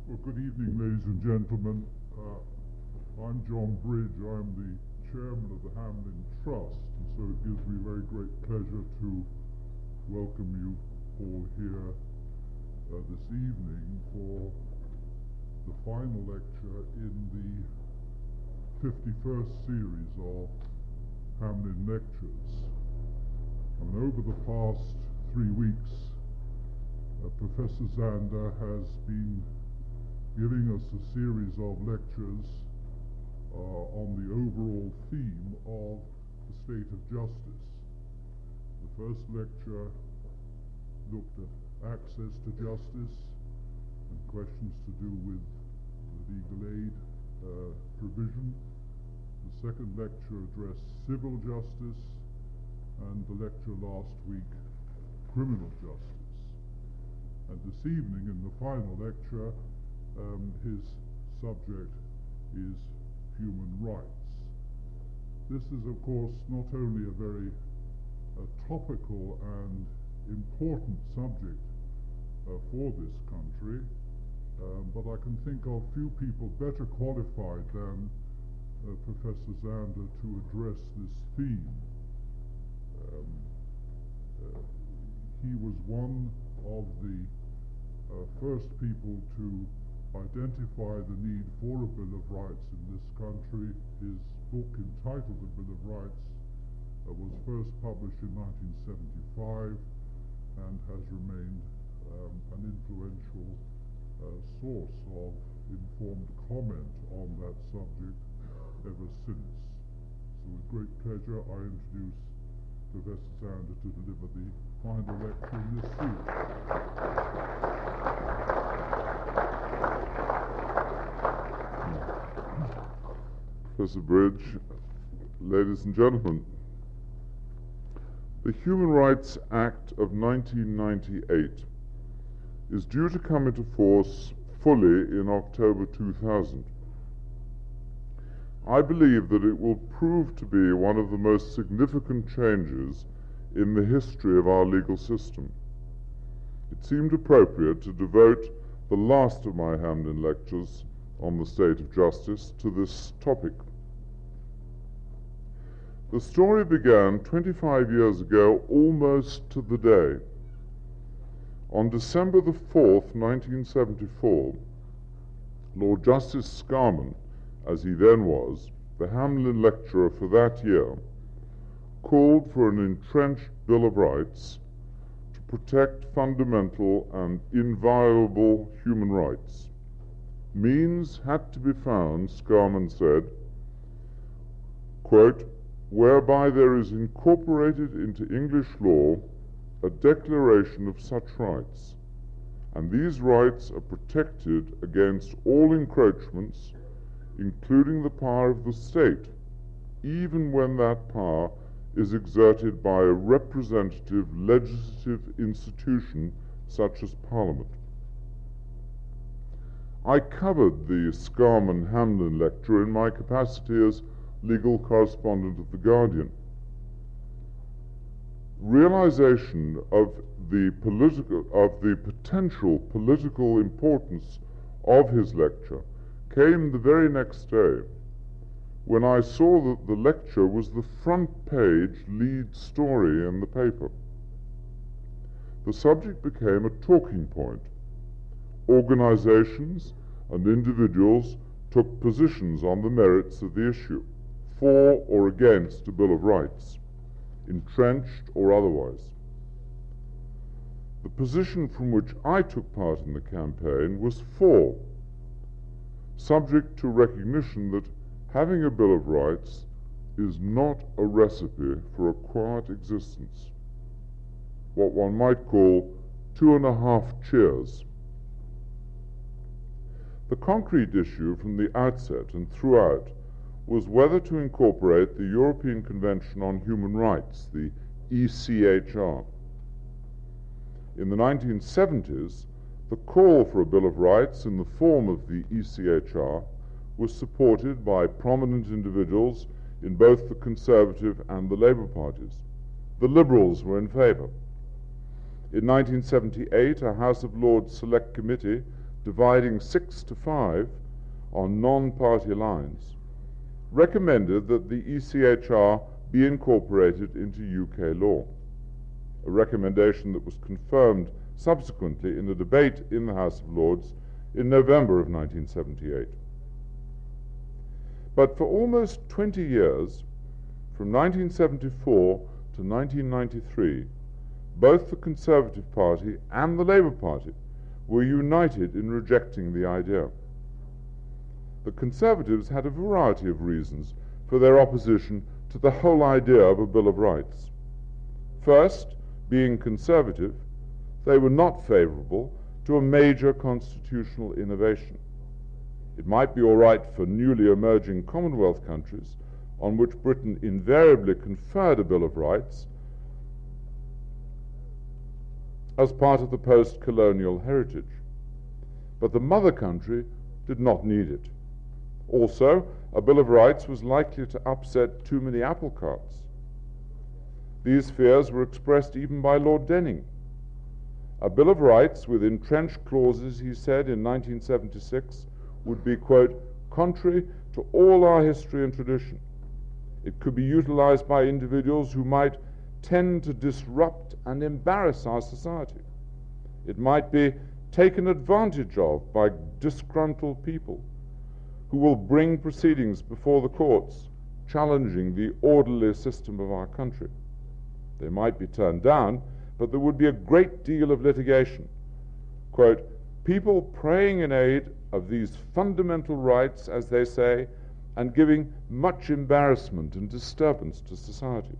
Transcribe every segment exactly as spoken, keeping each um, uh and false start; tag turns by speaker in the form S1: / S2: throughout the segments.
S1: Well, good evening, ladies and gentlemen. Uh, I'm John Bridge. I'm the chairman of the Hamlin Trust, and so it gives me very great pleasure to welcome you all here uh, this evening for the final lecture in the fifty-first series of Hamlin Lectures. I mean, over the past three weeks, uh, Professor Zander has been giving us a series of lectures uh, on the overall theme of the state of justice. The first lecture looked at access to justice and questions to do with the legal aid uh, provision. The second lecture addressed civil justice, and the lecture last week, criminal justice. And this evening, in the final lecture, Um, his subject is human rights. This is, of course, not only a very uh, topical and important subject uh, for this country, uh, but I can think of few people better qualified than uh, Professor Zander to address this theme. Um, uh, he was one of the uh, first people to identify the need for a Bill of Rights in this country. His book entitled The Bill of Rights uh, was first published in nineteen seventy-five and has remained um, an influential uh, source of informed comment on that subject ever since. So with great pleasure I introduce Professor Zander to deliver the final lecture in this series.
S2: Professor Bridge, ladies and gentlemen, the Human Rights Act of nineteen ninety-eight is due to come into force fully in October two thousand. I believe that it will prove to be one of the most significant changes in the history of our legal system. It seemed appropriate to devote the last of my Hamlin lectures on the state of justice to this topic. The story began twenty-five years ago, almost to the day. On December the fourth, nineteen seventy-four, Lord Justice Scarman, as he then was, the Hamlin lecturer for that year, called for an entrenched Bill of Rights to protect fundamental and inviolable human rights. Means had to be found, Scarman said, quote, whereby there is incorporated into English law a declaration of such rights, and these rights are protected against all encroachments, including the power of the state, even when that power is exerted by a representative legislative institution such as Parliament. I covered the Scarman-Hamlin lecture in my capacity as legal correspondent of The Guardian. Realization of the political, of the potential political importance of his lecture came the very next day, when I saw that the lecture was the front page lead story in the paper. The subject became a talking point. Organizations and individuals took positions on the merits of the issue, for or against a Bill of Rights, entrenched or otherwise. The position from which I took part in the campaign was for, subject to recognition that having a Bill of Rights is not a recipe for a quiet existence, what one might call two and a half cheers. The concrete issue from the outset and throughout was whether to incorporate the European Convention on Human Rights, the E C H R. In the nineteen seventies, the call for a Bill of Rights in the form of the E C H R was supported by prominent individuals in both the Conservative and the Labour parties. The Liberals were in favour. In nineteen seventy-eight, a House of Lords Select Committee dividing six to five on non-party lines, recommended that the E C H R be incorporated into U K law, a recommendation that was confirmed subsequently in a debate in the House of Lords in November of nineteen seventy-eight. But for almost twenty years, from nineteen seventy-four to nineteen ninety-three, both the Conservative Party and the Labour Party were united in rejecting the idea. The Conservatives had a variety of reasons for their opposition to the whole idea of a Bill of Rights. First, being conservative, they were not favourable to a major constitutional innovation. It might be all right for newly emerging Commonwealth countries, on which Britain invariably conferred a Bill of Rights as part of the post-colonial heritage. But the mother country did not need it. Also, a Bill of Rights was likely to upset too many apple carts. These fears were expressed even by Lord Denning. A Bill of Rights with entrenched clauses, he said in nineteen seventy-six, would be, quote, contrary to all our history and tradition. It could be utilized by individuals who might tend to disrupt and embarrass our society. It might be taken advantage of by disgruntled people who will bring proceedings before the courts challenging the orderly system of our country. They might be turned down, but there would be a great deal of litigation. Quote, people praying in aid of these fundamental rights, as they say, and giving much embarrassment and disturbance to society.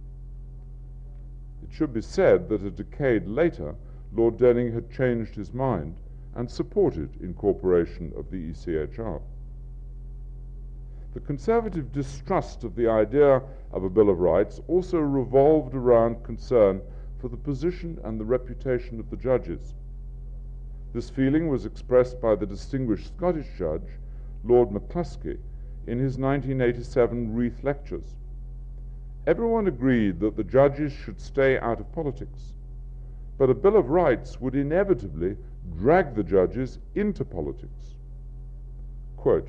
S2: It should be said that a decade later, Lord Denning had changed his mind and supported incorporation of the E C H R. The Conservative distrust of the idea of a Bill of Rights also revolved around concern for the position and the reputation of the judges. This feeling was expressed by the distinguished Scottish judge, Lord McCluskey, in his nineteen eighty-seven Reith Lectures. Everyone agreed that the judges should stay out of politics, but a Bill of Rights would inevitably drag the judges into politics. Quote,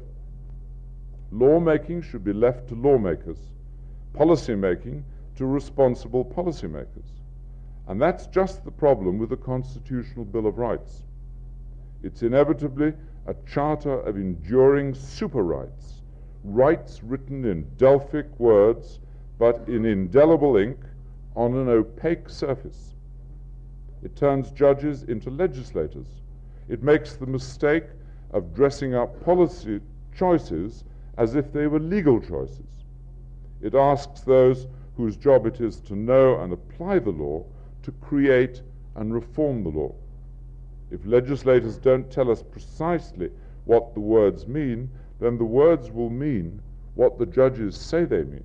S2: lawmaking should be left to lawmakers, policy-making to responsible policymakers. And that's just the problem with the Constitutional Bill of Rights. It's inevitably a charter of enduring super rights, rights written in Delphic words, but in indelible ink on an opaque surface. It turns judges into legislators. It makes the mistake of dressing up policy choices as if they were legal choices. It asks those whose job it is to know and apply the law to create and reform the law. If legislators don't tell us precisely what the words mean, then the words will mean what the judges say they mean.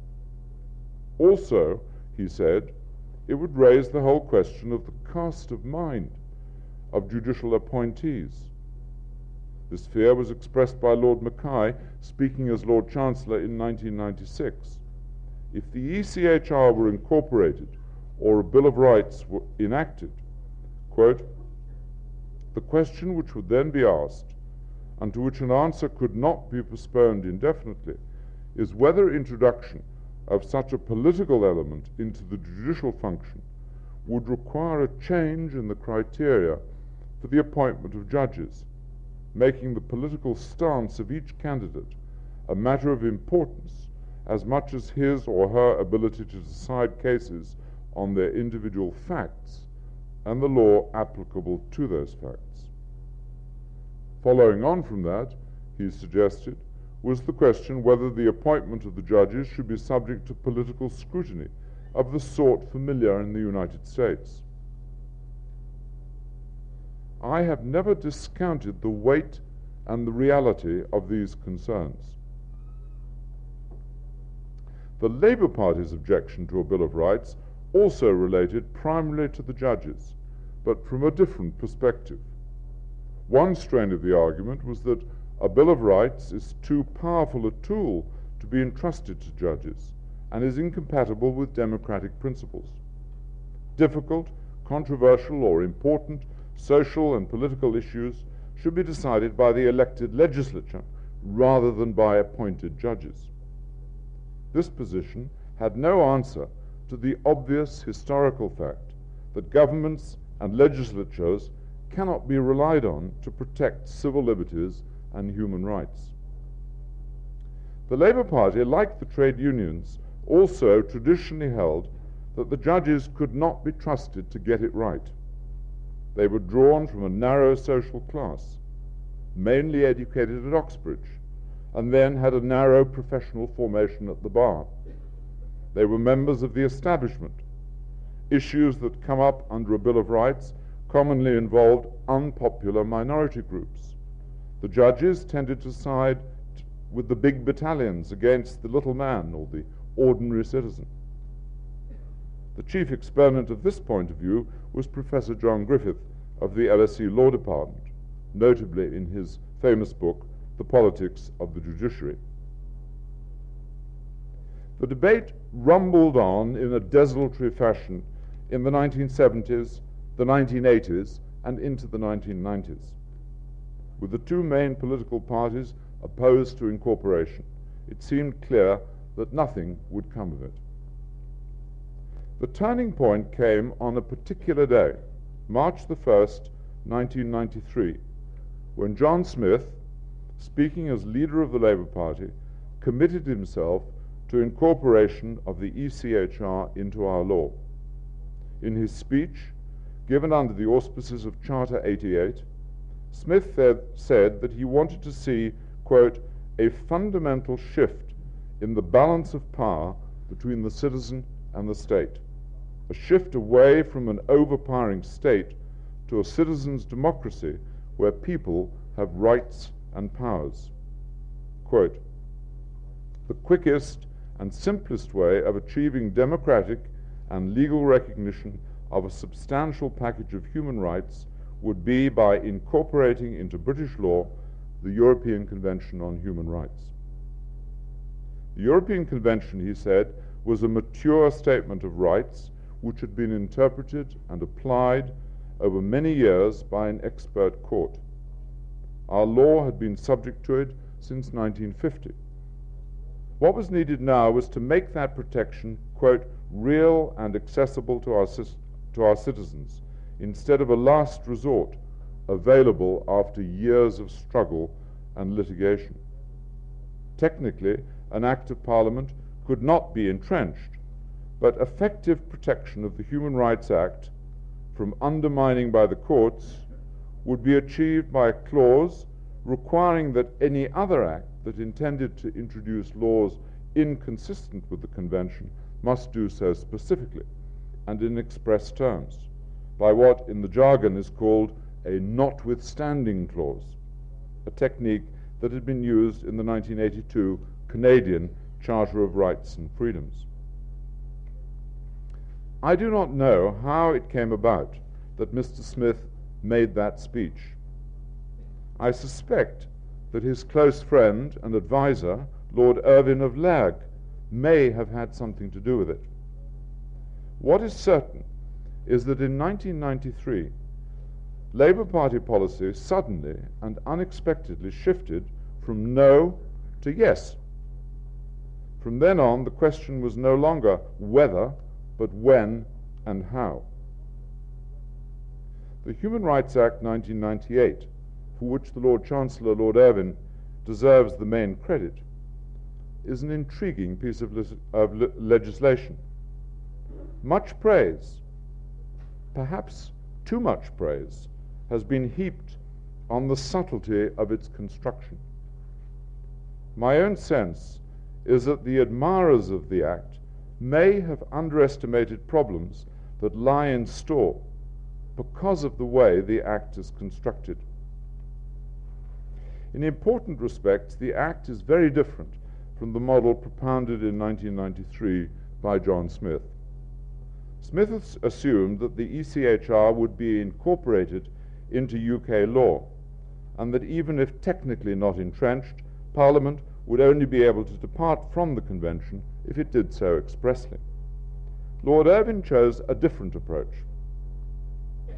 S2: Also, he said, it would raise the whole question of the cast of mind of judicial appointees. This fear was expressed by Lord Mackay, speaking as Lord Chancellor in nineteen ninety-six. If the E C H R were incorporated or a Bill of Rights were enacted, quote, the question which would then be asked, and to which an answer could not be postponed indefinitely, is whether introduction of such a political element into the judicial function would require a change in the criteria for the appointment of judges, making the political stance of each candidate a matter of importance as much as his or her ability to decide cases on their individual facts and the law applicable to those facts. Following on from that, he suggested, was the question whether the appointment of the judges should be subject to political scrutiny of the sort familiar in the United States. I have never discounted the weight and the reality of these concerns. The Labour Party's objection to a Bill of Rights also related primarily to the judges, but from a different perspective. One strain of the argument was that a Bill of Rights is too powerful a tool to be entrusted to judges and is incompatible with democratic principles. Difficult, controversial, or important social and political issues should be decided by the elected legislature rather than by appointed judges. This position had no answer to the obvious historical fact that governments and legislatures cannot be relied on to protect civil liberties and human rights. The Labour Party, like the trade unions, also traditionally held that the judges could not be trusted to get it right. They were drawn from a narrow social class, mainly educated at Oxbridge, and then had a narrow professional formation at the bar. They were members of the establishment. Issues that come up under a Bill of Rights commonly involved unpopular minority groups. The judges tended to side t- with the big battalions against the little man or the ordinary citizen. The chief exponent of this point of view was Professor John Griffith of the L S E Law Department, notably in his famous book, The Politics of the Judiciary. The debate rumbled on in a desultory fashion in the nineteen seventies, the nineteen eighties, and into the nineteen nineties. With the two main political parties opposed to incorporation, it seemed clear that nothing would come of it. The turning point came on a particular day, March the first, nineteen ninety-three, when John Smith, speaking as leader of the Labour Party, committed himself to incorporation of the E C H R into our law. In his speech, given under the auspices of Charter eighty-eight, Smith said that he wanted to see, quote, a fundamental shift in the balance of power between the citizen and the state, a shift away from an overpowering state to a citizen's democracy where people have rights and powers. Quote, the quickest and simplest way of achieving democratic and legal recognition of a substantial package of human rights would be by incorporating into British law the European Convention on Human Rights. The European Convention, he said, was a mature statement of rights which had been interpreted and applied over many years by an expert court. Our law had been subject to it since nineteen fifty. What was needed now was to make that protection, quote, real and accessible to our, to our citizens, instead of a last resort available after years of struggle and litigation. Technically, an Act of Parliament could not be entrenched, but effective protection of the Human Rights Act from undermining by the courts would be achieved by a clause requiring that any other act that intended to introduce laws inconsistent with the Convention must do so specifically and in express terms, by what in the jargon is called a notwithstanding clause, a technique that had been used in the nineteen eighty-two Canadian Charter of Rights and Freedoms. I do not know how it came about that Mister Smith made that speech. I suspect that his close friend and advisor, Lord Irvine of Lairg, may have had something to do with it. What is certain is that in nineteen ninety-three, Labour Party policy suddenly and unexpectedly shifted from no to yes. From then on, the question was no longer whether, but when and how. The Human Rights Act nineteen ninety-eight, for which the Lord Chancellor, Lord Irvine, deserves the main credit, is an intriguing piece of, lis- of le- legislation. Much praise, perhaps too much praise, has been heaped on the subtlety of its construction. My own sense is that the admirers of the Act may have underestimated problems that lie in store because of the way the Act is constructed. In important respects, the Act is very different from the model propounded in nineteen ninety-three by John Smith. Smith assumed that the E C H R would be incorporated into U K law, and that even if technically not entrenched, Parliament would only be able to depart from the Convention if it did so expressly. Lord Irvine chose a different approach.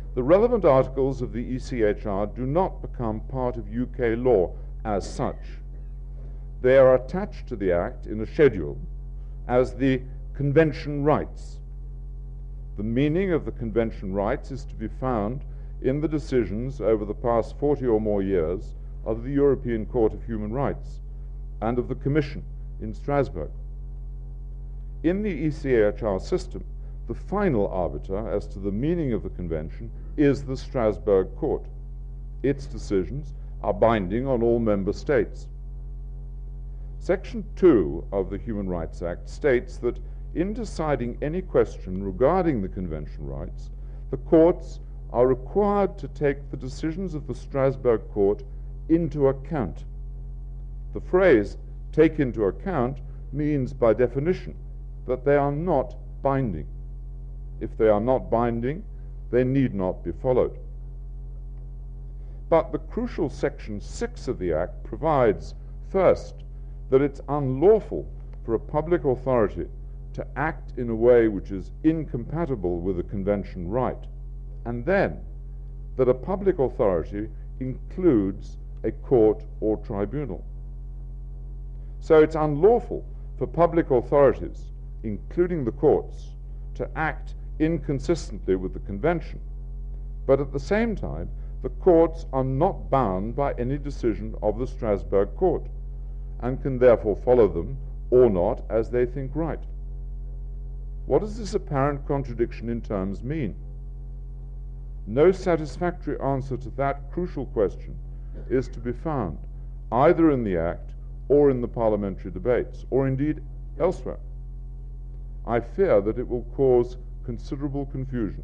S3: The relevant articles of the E C H R do not become part of U K law as such. They are attached to the Act in a schedule as the Convention rights. The meaning of the Convention rights is to be found in the decisions over the past forty or more years of the European Court of Human Rights and of the Commission in Strasbourg. In the E C H R system, the final arbiter as to the meaning of the Convention is the Strasbourg Court. Its decisions are binding on all member states. Section two of the Human Rights Act states that in deciding any question regarding the Convention rights, the courts are required to take the decisions of the Strasbourg Court into account. The phrase "take into account" means by definition that they are not binding. If they are not binding, they need not be followed. But the crucial Section six of the Act provides, first, that it's unlawful for a public authority to act in a way which is incompatible with a Convention right, and then that a public authority includes a court or tribunal. So it's unlawful for public authorities, including the courts, to act inconsistently with the Convention, but at the same time the courts are not bound by any decision of the Strasbourg Court and can therefore follow them or not as they think right. What does this apparent contradiction in terms mean? No satisfactory answer to that crucial question is to be found, either in the Act or in the parliamentary debates, or indeed elsewhere. I fear that it will cause considerable confusion.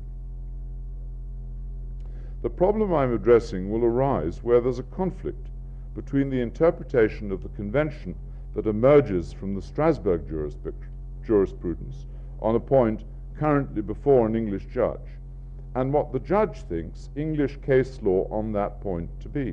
S3: The problem I'm addressing will arise where there's a conflict between the interpretation of the Convention that emerges from the Strasbourg jurisprudence on a point currently before an English judge, and what the judge thinks English case law on that point to be.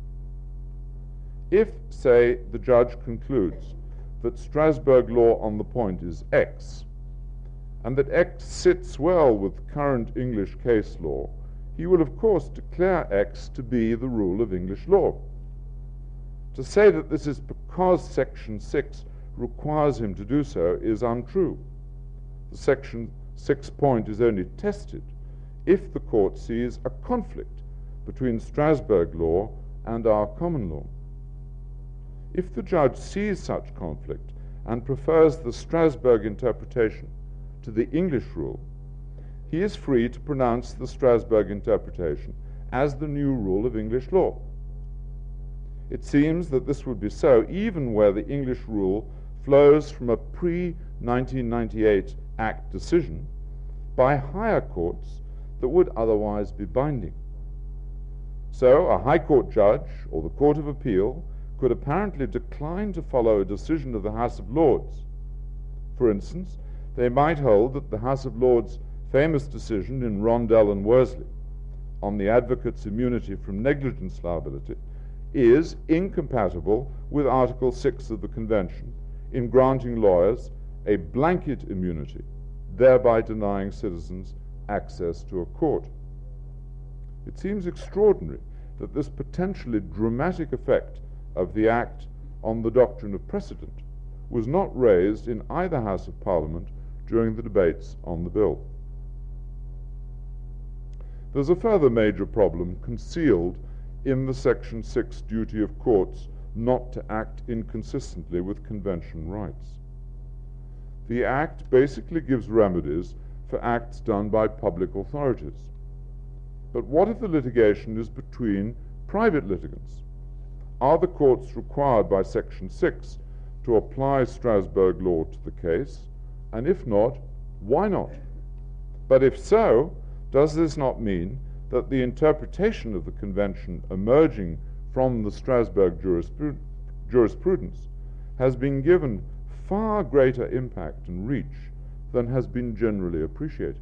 S3: If, say, the judge concludes that Strasbourg law on the point is X, and that X sits well with current English case law, he will of course declare X to be the rule of English law. To say that this is because Section six requires him to do so is untrue. The Section six point is only tested if the court sees a conflict between Strasbourg law and our common law. If the judge sees such conflict and prefers the Strasbourg interpretation to the English rule, he is free to pronounce the Strasbourg interpretation as the new rule of English law. It seems that this would be so even where the English rule flows from a pre nineteen ninety-eight Act decision by higher courts that would otherwise be binding. So a High Court judge or the Court of Appeal could apparently decline to follow a decision of the House of Lords. For instance, they might hold that the House of Lords' famous decision in Rondell and Worsley on the advocate's immunity from negligence liability is incompatible with Article six of the Convention in granting lawyers a blanket immunity, thereby denying citizens access to a court. It seems extraordinary that this potentially dramatic effect of the Act on the doctrine of precedent was not raised in either House of Parliament during the debates on the bill. There's a further major problem concealed in the Section six duty of courts not to act inconsistently with Convention rights. The Act basically gives remedies for acts done by public authorities. But what if the litigation is between private litigants? Are the courts required by Section six to apply Strasbourg law to the case? And if not, why not? But if so, does this not mean that the interpretation of the Convention emerging from the Strasbourg jurispru- jurisprudence has been given far greater impact and reach than has been generally appreciated?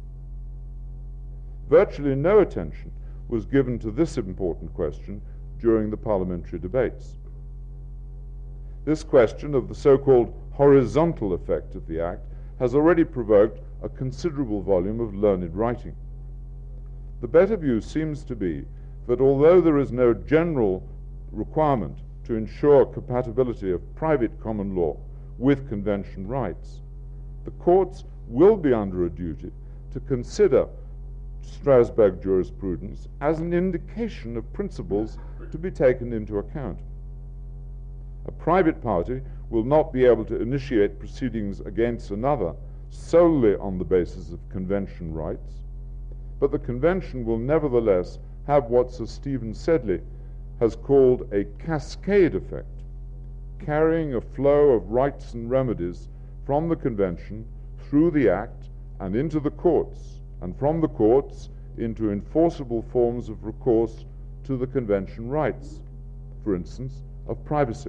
S3: Virtually no attention was given to this important question during the parliamentary debates. This question of the so-called horizontal effect of the Act has already provoked a considerable volume of learned writing. The better view seems to be that although there is no general requirement to ensure compatibility of private common law with convention rights, the courts will be under a duty to consider Strasbourg jurisprudence as an indication of principles to be taken into account. A private party will not be able to initiate proceedings against another solely on the basis of convention rights, but the convention will nevertheless have what Sir Stephen Sedley has called a cascade effect, carrying a flow of rights and remedies from the convention through the act and into the courts, and from the courts into enforceable forms of recourse to the convention rights, for instance, of privacy.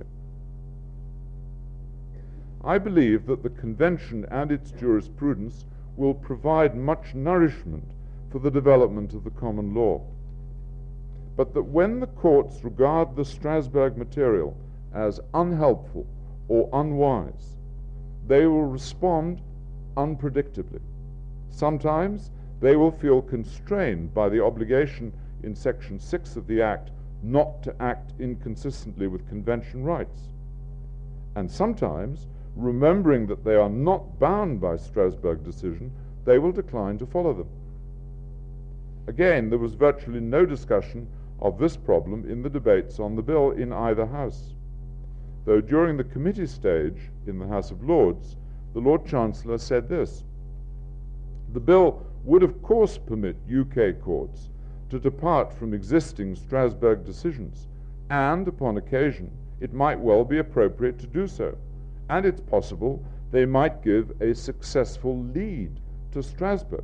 S3: I believe that the convention and its jurisprudence will provide much nourishment for the development of the common law, but that when the courts regard the Strasbourg material as unhelpful or unwise, they will respond unpredictably. Sometimes they will feel constrained by the obligation in Section six of the Act not to act inconsistently with convention rights. And sometimes, remembering that they are not bound by Strasbourg decision, they will decline to follow them. Again, there was virtually no discussion of this problem in the debates on the bill in either House, though during the committee stage in the House of Lords, the Lord Chancellor said this: "The bill would of course permit U K courts to depart from existing Strasbourg decisions, and upon occasion it might well be appropriate to do so, and it's possible they might give a successful lead to Strasbourg.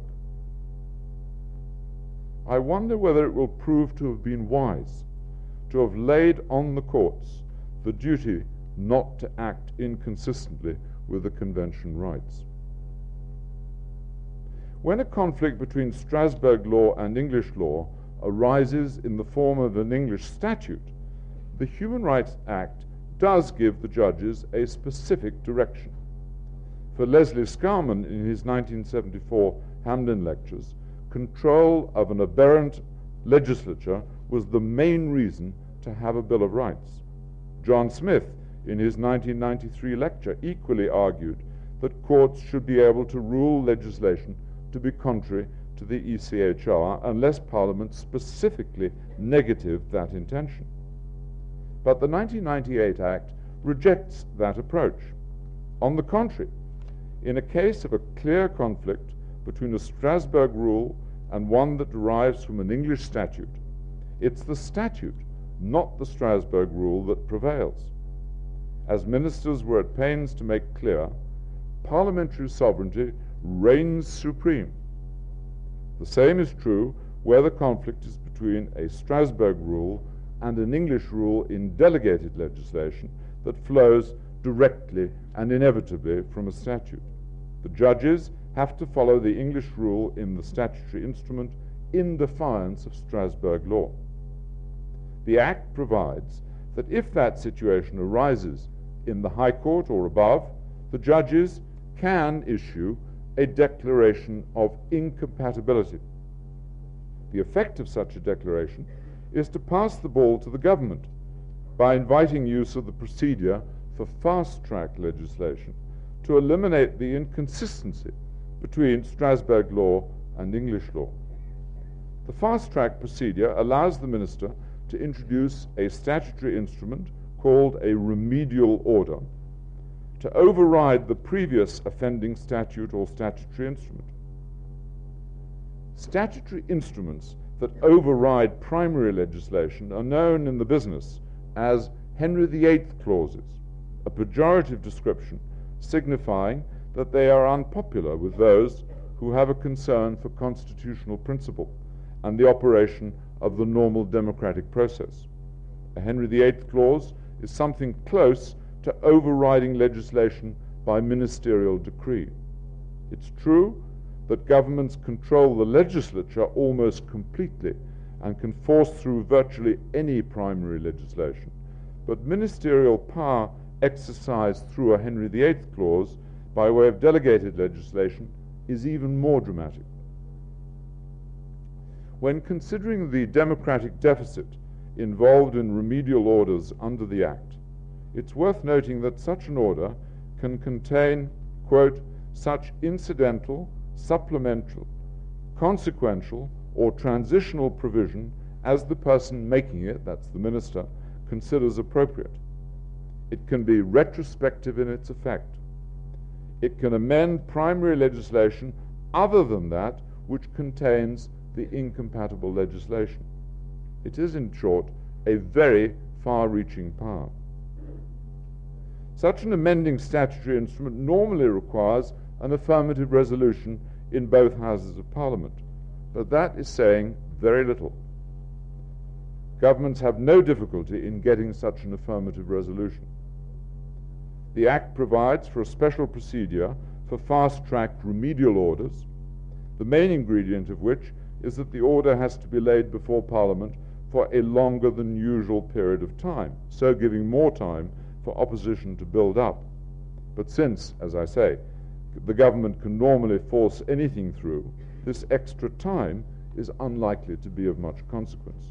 S3: I wonder whether it will prove to have been wise to have laid on the courts the duty not to act inconsistently with the convention rights." When a conflict between Strasbourg law and English law arises in the form of an English statute, the Human Rights Act does give the judges a specific direction. For Leslie Scarman in his nineteen seventy-four Hampden Lectures, control of an aberrant legislature was the main reason to have a Bill of Rights. John Smith in his nineteen ninety-three lecture equally argued that courts should be able to rule legislation to be contrary to the E C H R unless Parliament specifically negatived that intention. But the nineteen ninety-eight Act rejects that approach. On the contrary, in a case of a clear conflict between a Strasbourg rule and one that derives from an English statute, it's the statute, not the Strasbourg rule, that prevails. As ministers were at pains to make clear, parliamentary sovereignty reigns supreme. The same is true where the conflict is between a Strasbourg rule and an English rule in delegated legislation that flows directly and inevitably from a statute. The judges have to follow the English rule in the statutory instrument in defiance of Strasbourg law. The Act provides that if that situation arises in the High Court or above, the judges can issue a declaration of incompatibility. The effect of such a declaration is to pass the ball to the government by inviting use of the procedure for fast-track legislation to eliminate the inconsistency between Strasbourg law and English law. The fast-track procedure allows the minister to introduce a statutory instrument called a remedial order to override the previous offending statute or statutory instrument. Statutory instruments that override primary legislation are known in the business as Henry the Eighth clauses, a pejorative description signifying that they are unpopular with those who have a concern for constitutional principle and the operation of the normal democratic process. A Henry the Eighth clause is something close to overriding legislation by ministerial decree. It's true that governments control the legislature almost completely and can force through virtually any primary legislation, but ministerial power exercised through a Henry the Eighth clause by way of delegated legislation is even more dramatic. when considering the democratic deficit involved in remedial orders under the Act, it's worth noting that such an order can contain, quote, such incidental, supplemental, consequential, or transitional provision as the person making it, that's the minister, considers appropriate. It can be retrospective in its effect. It can amend primary legislation other than that which contains the incompatible legislation. It is, in short, a very far-reaching power. Such an amending statutory instrument normally requires an affirmative resolution in both Houses of Parliament, but that is saying very little. Governments have no difficulty in getting such an affirmative resolution. The Act provides for a special procedure for fast-tracked remedial orders, the main ingredient of which is that the order has to be laid before Parliament for a longer than usual period of time, so giving more time for opposition to build up. But since, as I say, the government can normally force anything through, this extra time is unlikely to be of much consequence.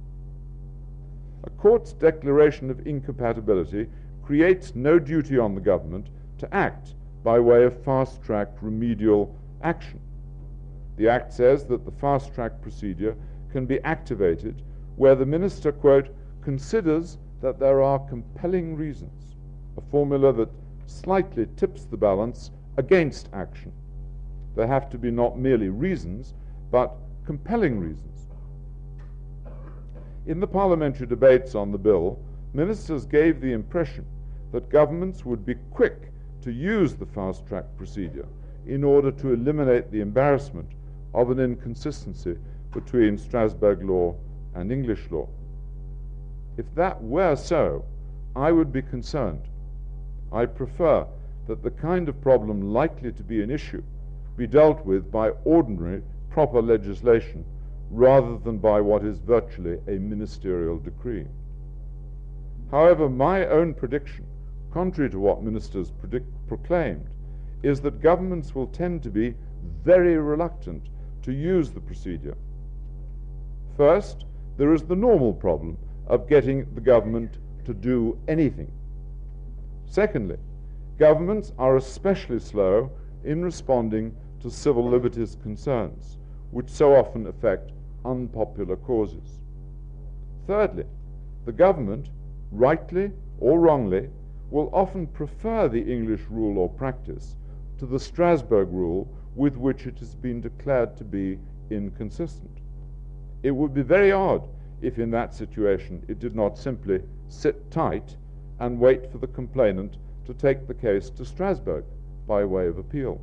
S3: A court's declaration of incompatibility creates no duty on the government to act by way of fast-tracked remedial action. The Act says that the fast-track procedure can be activated where the minister, quote, considers that there are compelling reasons, a formula that slightly tips the balance against action. There have to be not merely reasons, but compelling reasons. In the parliamentary debates on the bill, ministers gave the impression that governments would be quick to use the fast-track procedure in order to eliminate the embarrassment of an inconsistency between Strasbourg law and English law. If that were so, I would be concerned. I prefer that the kind of problem likely to be an issue be dealt with by ordinary, proper legislation rather than by what is virtually a ministerial decree. However, my own prediction, contrary to what ministers predict, proclaimed, is that governments will tend to be very reluctant to use the procedure. First, there is the normal problem of getting the government to do anything. Secondly, governments are especially slow in responding to civil liberties concerns, which so often affect unpopular causes. Thirdly, the government, rightly or wrongly, will often prefer the English rule or practice to the Strasbourg rule with which it has been declared to be inconsistent. It would be very odd if in that situation it did not simply sit tight and wait for the complainant to take the case to Strasbourg by way of appeal.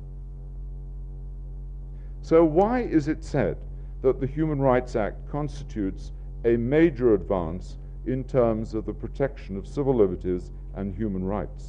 S3: So why is it said that the Human Rights Act constitutes a major advance in terms of the protection of civil liberties and human rights?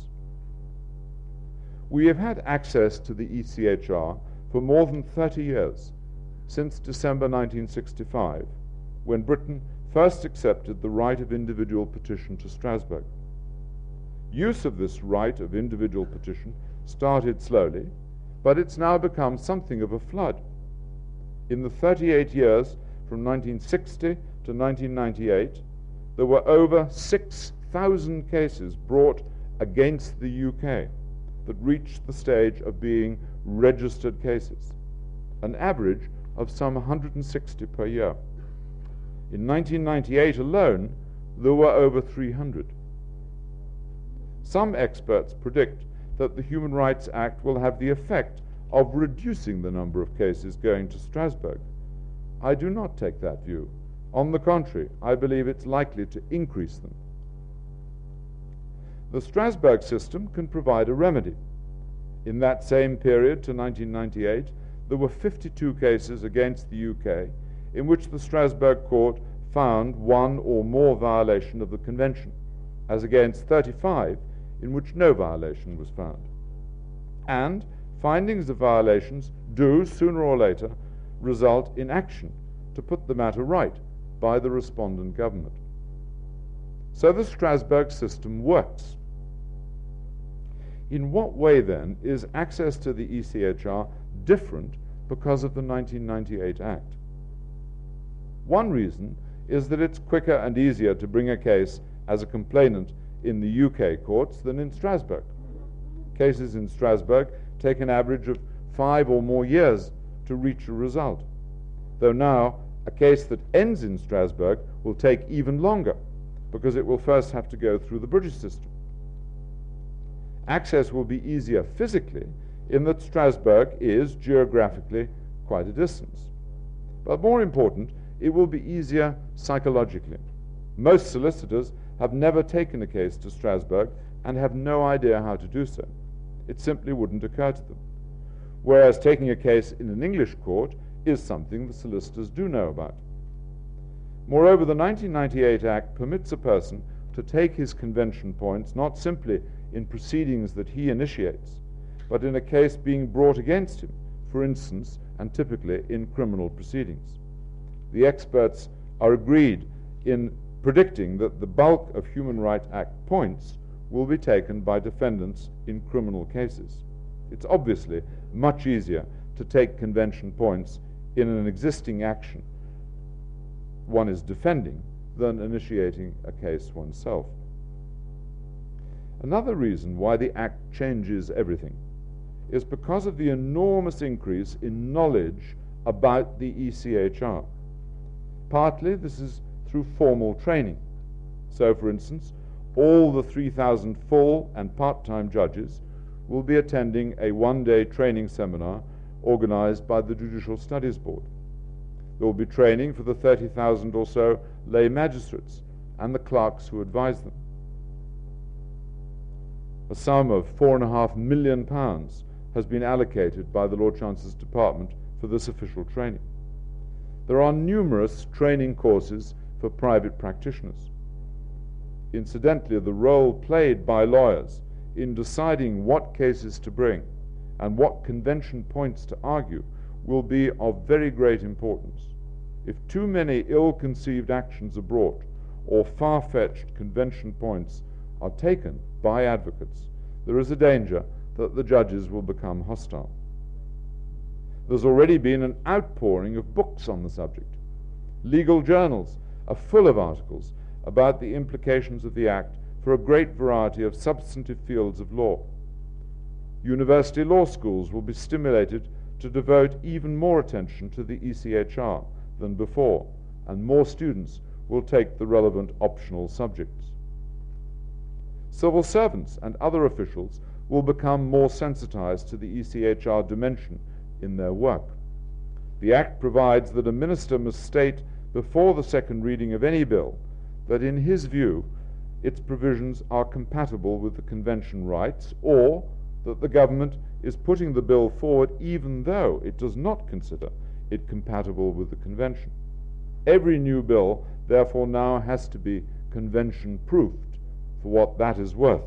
S3: We have had access to the E C H R for more than thirty years, since December nineteen sixty-five, when Britain first accepted the right of individual petition to Strasbourg. Use of this right of individual petition started slowly, but it's now become something of a flood. In the thirty-eight years from nineteen sixty to nineteen ninety-eight, there were over six thousand cases brought against the U K that reached the stage of being registered cases, an average of some one hundred sixty per year. In nineteen ninety-eight alone, there were over three hundred. Some experts predict that the Human Rights Act will have the effect of reducing the number of cases going to Strasbourg. I do not take that view. On the contrary, I believe it's likely to increase them. The Strasbourg system can provide a remedy. In that same period to nineteen ninety-eight, there were fifty-two cases against the U K in which the Strasbourg court found one or more violation of the convention, as against thirty-five in which no violation was found. And findings of violations do, sooner or later, result in action to put the matter right by the respondent government. So the Strasbourg system works. In what way, then, is access to the E C H R different because of the nineteen ninety-eight Act? One reason is that it's quicker and easier to bring a case as a complainant in the U K courts than in Strasbourg. Cases in Strasbourg take an average of five or more years to reach a result, though now a case that ends in Strasbourg will take even longer because it will first have to go through the British system. Access will be easier physically in that Strasbourg is geographically quite a distance. But more important, it will be easier psychologically. Most solicitors have never taken a case to Strasbourg and have no idea how to do so. It simply wouldn't occur to them. Whereas taking a case in an English court is something the solicitors do know about. Moreover, the nineteen ninety-eight Act permits a person to take his convention points not simply in proceedings that he initiates, but in a case being brought against him, for instance, and typically in criminal proceedings. The experts are agreed in predicting that the bulk of Human Rights Act points will be taken by defendants in criminal cases. It's obviously much easier to take convention points in an existing action one is defending than initiating a case oneself. Another reason why the Act changes everything is because of the enormous increase in knowledge about the E C H R. Partly this is through formal training. So, for instance, all the three thousand full and part-time judges will be attending a one-day training seminar organized by the Judicial Studies Board. There will be training for the thirty thousand or so lay magistrates and the clerks who advise them. A sum of four and a half million pounds has been allocated by the Lord Chancellor's Department for this official training. There are numerous training courses for private practitioners. Incidentally, the role played by lawyers in deciding what cases to bring and what convention points to argue will be of very great importance. If too many ill-conceived actions are brought or far-fetched convention points are taken by advocates, there is a danger that the judges will become hostile. There's already been an outpouring of books on the subject. Legal journals are full of articles about the implications of the Act for a great variety of substantive fields of law. University law schools will be stimulated to devote even more attention to the E C H R than before, and more students will take the relevant optional subjects. Civil servants and other officials will become more sensitized to the E C H R dimension in their work. The Act provides that a minister must state before the second reading of any bill that in his view its provisions are compatible with the Convention rights, or that the government is putting the bill forward even though it does not consider it compatible with the Convention. Every new bill therefore now has to be convention-proofed, for what that is worth.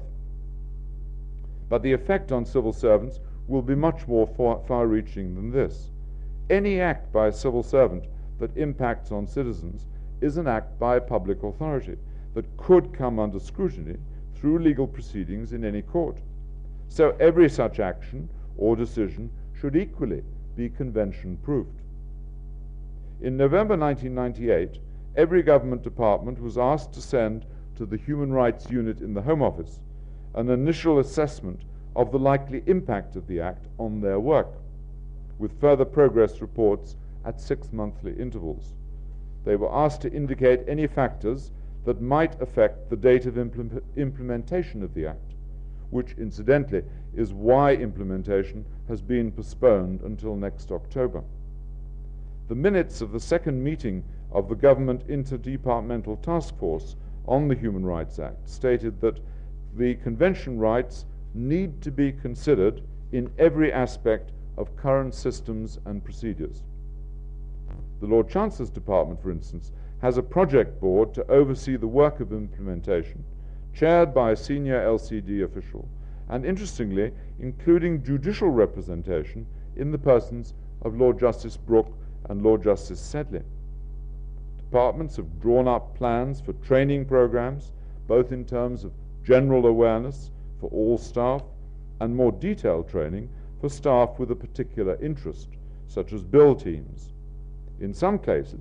S3: But the effect on civil servants will be much more far, far-reaching than this. Any act by a civil servant that impacts on citizens is an act by a public authority that could come under scrutiny through legal proceedings in any court. So every such action or decision should equally be convention-proofed. In November nineteen ninety-eight, every government department was asked to send to the Human Rights Unit in the Home Office an initial assessment of the likely impact of the Act on their work, with further progress reports at six-monthly intervals. They were asked to indicate any factors that might affect the date of implement- implementation of the Act, which incidentally is why implementation has been postponed until next October. The minutes of the second meeting of the Government Interdepartmental Task Force on the Human Rights Act stated that the Convention rights need to be considered in every aspect of current systems and procedures. The Lord Chancellor's Department, for instance, has a project board to oversee the work of implementation, chaired by a senior L C D official, and interestingly, including judicial representation in the persons of Lord Justice Brooke and Lord Justice Sedley. Departments have drawn up plans for training programs, both in terms of general awareness for all staff and more detailed training for staff with a particular interest, such as bill teams. In some cases,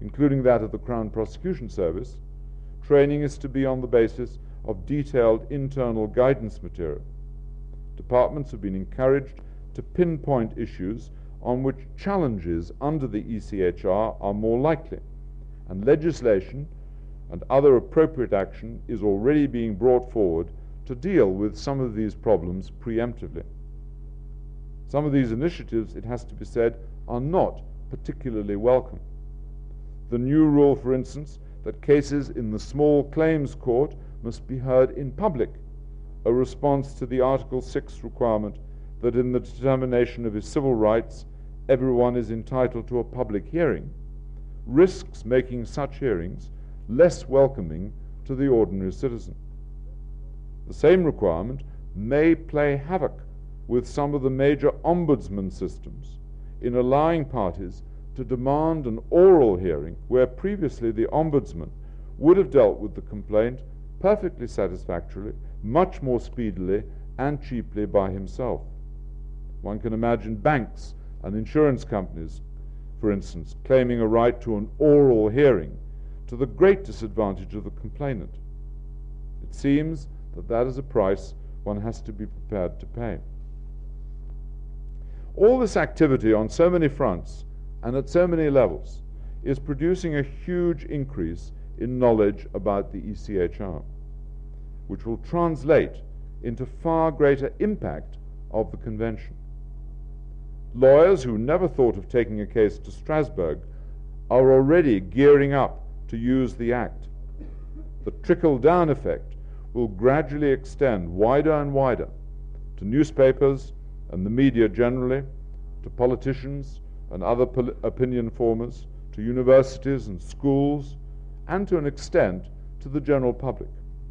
S3: including that of the Crown Prosecution Service, training is to be on the basis of detailed internal guidance material. Departments have been encouraged to pinpoint issues on which challenges under the E C H R are more likely, and legislation and other appropriate action is already being brought forward to deal with some of these problems preemptively. Some of these initiatives, it has to be said, are not particularly welcome. The new rule, for instance, that cases in the small claims court must be heard in public, a response to the Article six requirement that in the determination of his civil rights everyone is entitled to a public hearing, risks making such hearings less welcoming to the ordinary citizen. The same requirement may play havoc with some of the major ombudsman systems in allowing parties to demand an oral hearing where previously the ombudsman would have dealt with the complaint perfectly satisfactorily, much more speedily and cheaply by himself. One can imagine banks and insurance companies, for instance, claiming a right to an oral hearing to the great disadvantage of the complainant. It seems that that is a price one has to be prepared to pay. All this activity on so many fronts and at so many levels is producing a huge increase in knowledge about the E C H R, which will translate into far greater impact of the Convention. Lawyers who never thought of taking a case to Strasbourg are already gearing up to use the Act. The trickle-down effect will gradually extend wider and wider to newspapers and the media generally, to politicians and other pol- opinion formers, to universities and schools, and to an extent to the general public.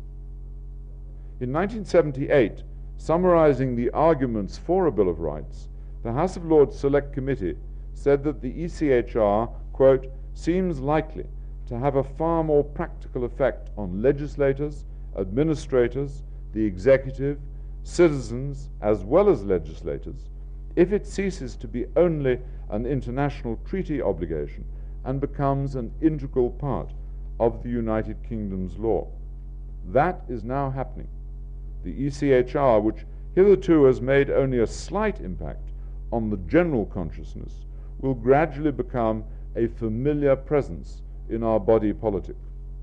S3: In nineteen seventy-eight, summarizing the arguments for a Bill of Rights, the House of Lords Select Committee said that the E C H R, quote, seems likely to have a far more practical effect on legislators, administrators, the executive, citizens, as well as legislators, if it ceases to be only an international treaty obligation and becomes an integral part of the United Kingdom's law. That is now happening. The E C H R, which hitherto has made only a slight impact on the general consciousness, will gradually become a familiar presence in our body politic.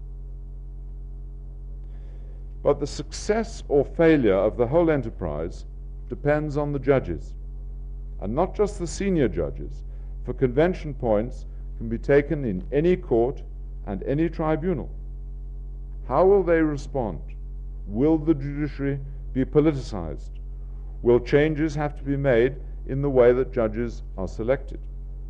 S3: But the success or failure of the whole enterprise depends on the judges, and not just the senior judges, for convention points can be taken in any court and any tribunal. How will they respond? Will the judiciary be politicized? Will changes have to be made in the way that judges are selected?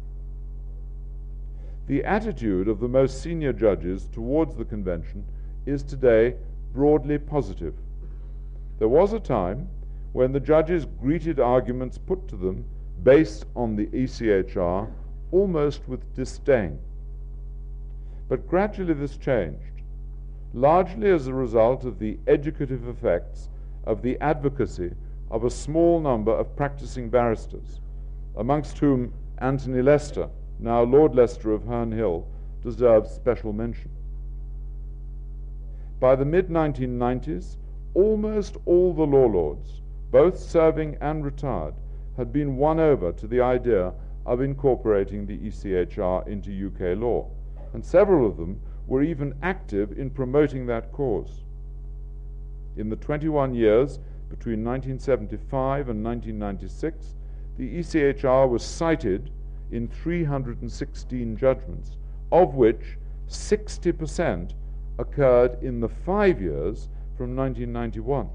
S3: The attitude of the most senior judges towards the convention is today broadly positive. There was a time when the judges greeted arguments put to them based on the E C H R almost with disdain. But gradually this changed, largely as a result of the educative effects of the advocacy of a small number of practicing barristers, amongst whom Anthony Lester, now Lord Lester of Herne Hill, deserves special mention. By the mid nineteen nineties, almost all the law lords, both serving and retired, had been won over to the idea of incorporating the E C H R into U K law, and several of them were even active in promoting that cause. In the twenty-one years between nineteen seventy-five and nineteen ninety-six, the E C H R was cited in three hundred sixteen judgments, of which sixty percent occurred in the five years from nineteen ninety-one.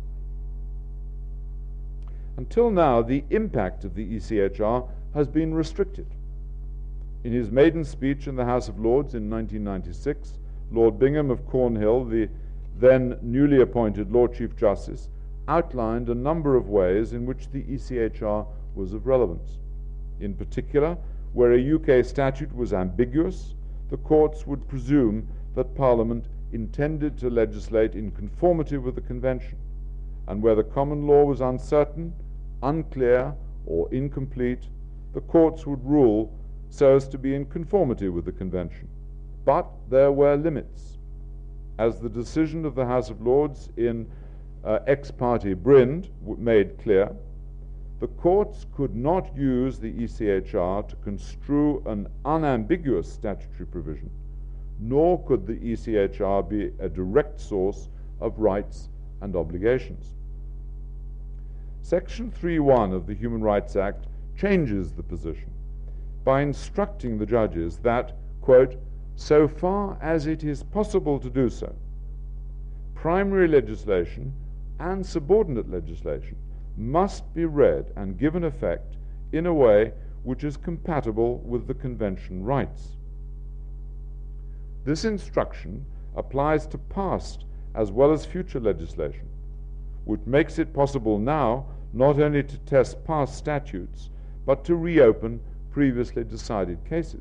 S3: Until now, the impact of the E C H R has been restricted. In his maiden speech in the House of Lords in nineteen ninety-six, Lord Bingham of Cornhill, the then newly appointed Lord Chief Justice, outlined a number of ways in which the E C H R was of relevance. In particular, where a U K statute was ambiguous, the courts would presume that Parliament intended to legislate in conformity with the Convention, and where the common law was uncertain, unclear, or incomplete, the courts would rule so as to be in conformity with the Convention. But there were limits. As the decision of the House of Lords in uh, ex parte Brind made clear, the courts could not use the E C H R to construe an unambiguous statutory provision, nor could the E C H R be a direct source of rights and obligations. Section three point one of the Human Rights Act changes the position by instructing the judges that, quote, so far as it is possible to do so, primary legislation and subordinate legislation must be read and given effect in a way which is compatible with the Convention rights. This instruction applies to past as well as future legislation, which makes it possible now not only to test past statutes, but to reopen previously decided cases.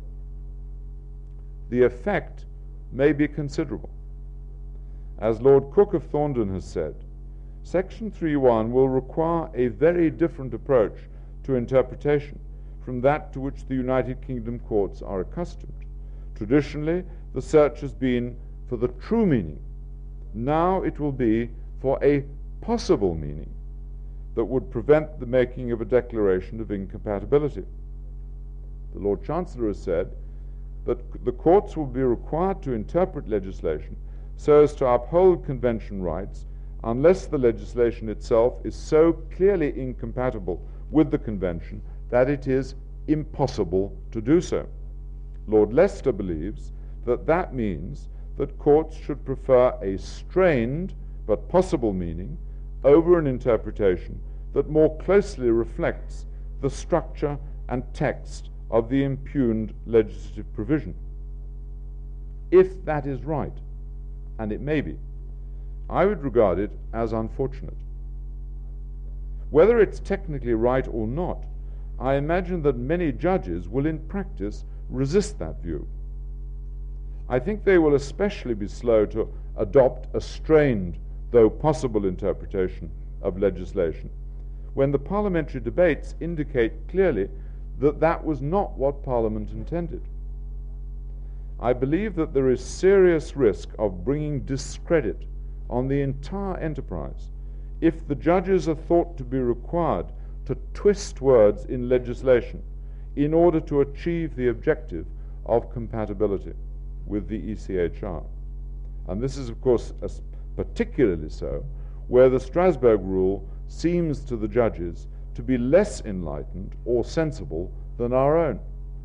S3: The effect may be considerable. As Lord Coke of Thorndon has said, Section three point one will require a very different approach to interpretation from that to which the United Kingdom courts are accustomed. Traditionally, the search has been for the true meaning. Now it will be for a possible meaning that would prevent the making of a declaration of incompatibility. The Lord Chancellor has said that the courts will be required to interpret legislation so as to uphold Convention rights unless the legislation itself is so clearly incompatible with the Convention that it is impossible to do so. Lord Leicester believes that that means that courts should prefer a strained but possible meaning over an interpretation that more closely reflects the structure and text of the impugned legislative provision. If that is right, and it may be, I would regard it as unfortunate. Whether it's technically right or not, I imagine that many judges will in practice resist that view. I think they will especially be slow to adopt a strained, though possible, interpretation of legislation when the parliamentary debates indicate clearly that that was not what Parliament intended. I believe that there is serious risk of bringing discredit on the entire enterprise if the judges are thought to be required to twist words in legislation in order to achieve the objective of compatibility with the E C H R. And this is, of course, particularly so where the Strasbourg rule seems to the judges to be less enlightened or sensible than our own.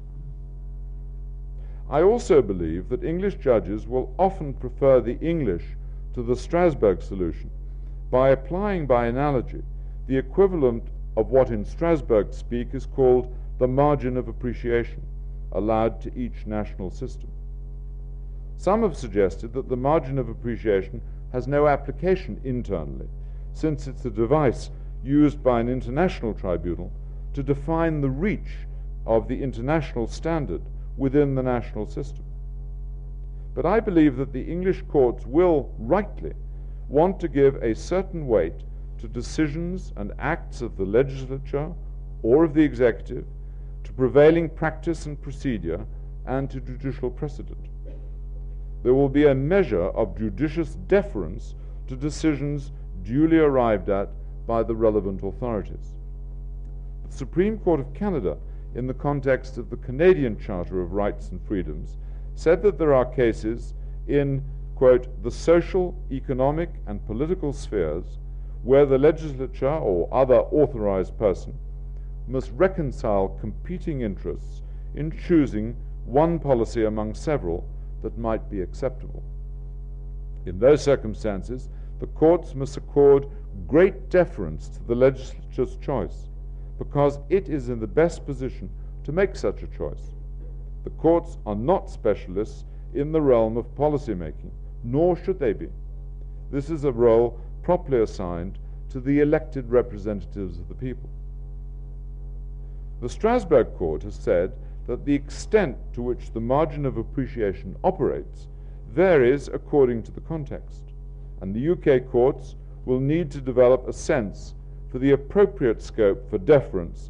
S3: I also believe that English judges will often prefer the English to the Strasbourg solution by applying by analogy the equivalent of what in Strasbourg speak is called the margin of appreciation allowed to each national system. Some have suggested that the margin of appreciation has no application internally, since it's a device used by an international tribunal to define the reach of the international standard within the national system. But I believe that the English courts will, rightly, want to give a certain weight to decisions and acts of the legislature or of the executive, to prevailing practice and procedure, and to judicial precedent. There will be a measure of judicious deference to decisions duly arrived at by the relevant authorities. The Supreme Court of Canada, in the context of the Canadian Charter of Rights and Freedoms, said that there are cases in, quote, the social, economic, and political spheres where the legislature or other authorized person must reconcile competing interests in choosing one policy among several that might be acceptable. In those circumstances, the courts must accord great deference to the legislature's choice, because it is in the best position to make such a choice. The courts are not specialists in the realm of policy making, nor should they be. This is a role properly assigned to the elected representatives of the people. The Strasbourg Court has said that the extent to which the margin of appreciation operates varies according to the context, and the U K courts will need to develop a sense for the appropriate scope for deference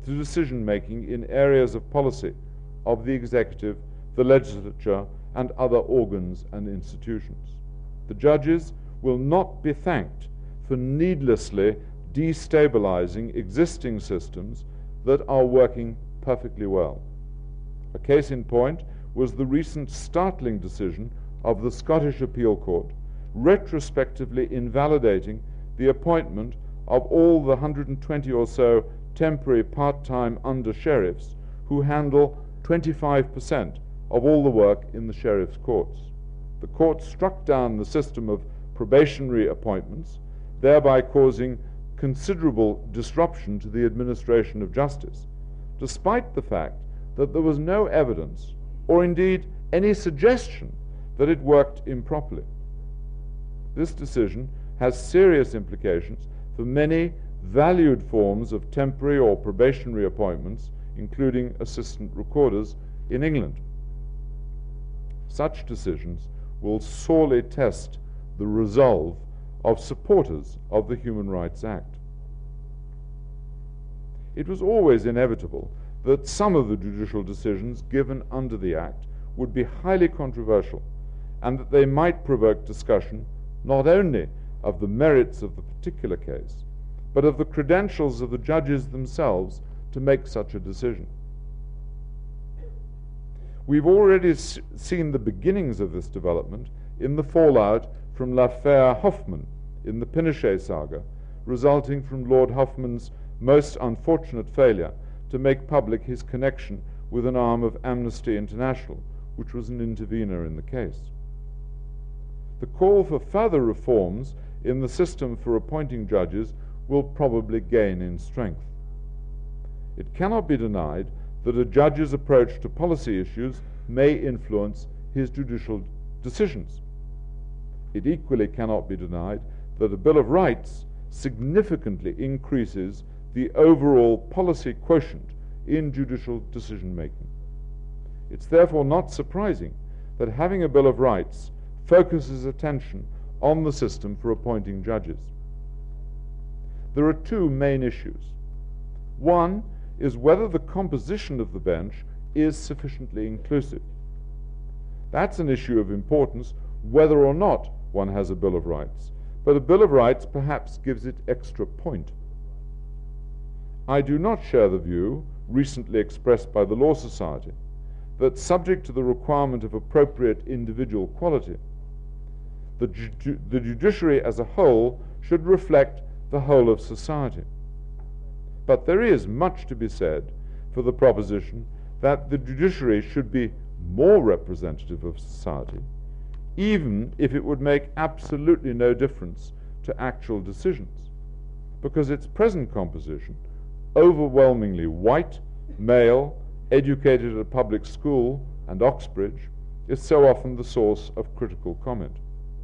S3: to decision-making in areas of policy of the executive, the legislature, and other organs and institutions. The judges will not be thanked for needlessly destabilizing existing systems that are working perfectly well. A case in point was the recent startling decision of the Scottish Appeal Court, retrospectively invalidating the appointment of all the one hundred twenty or so temporary part-time under-sheriffs who handle twenty-five percent of all the work in the sheriff's courts. The court struck down the system of probationary appointments, thereby causing considerable disruption to the administration of justice, despite the fact that there was no evidence, or indeed any suggestion, that it worked improperly. This decision has serious implications for many valued forms of temporary or probationary appointments, including assistant recorders in England. Such decisions will sorely test the resolve of supporters of the Human Rights Act. It was always inevitable that some of the judicial decisions given under the Act would be highly controversial, and that they might provoke discussion not only of the merits of the particular case, but of the credentials of the judges themselves to make such a decision. We've already s- seen the beginnings of this development in the fallout from l'affaire Hoffman in the Pinochet saga, resulting from Lord Hoffman's most unfortunate failure to make public his connection with an arm of Amnesty International, which was an intervener in the case. The call for further reforms in the system for appointing judges will probably gain in strength. It cannot be denied that a judge's approach to policy issues may influence his judicial decisions. It equally cannot be denied that a Bill of Rights significantly increases the overall policy quotient in judicial decision-making. It's therefore not surprising that having a Bill of Rights focuses attention on the system for appointing judges. There are two main issues. One is whether the composition of the bench is sufficiently inclusive. That's an issue of importance whether or not one has a Bill of Rights, but a Bill of Rights perhaps gives it extra point. I do not share the view, recently expressed by the Law Society, that subject to the requirement of appropriate individual quality, the, ju- the judiciary as a whole should reflect the whole of society. But there is much to be said for the proposition that the judiciary should be more representative of society, even if it would make absolutely no difference to actual decisions, because its present composition, overwhelmingly white, male, educated at a public school and Oxbridge, is so often the source of critical comment.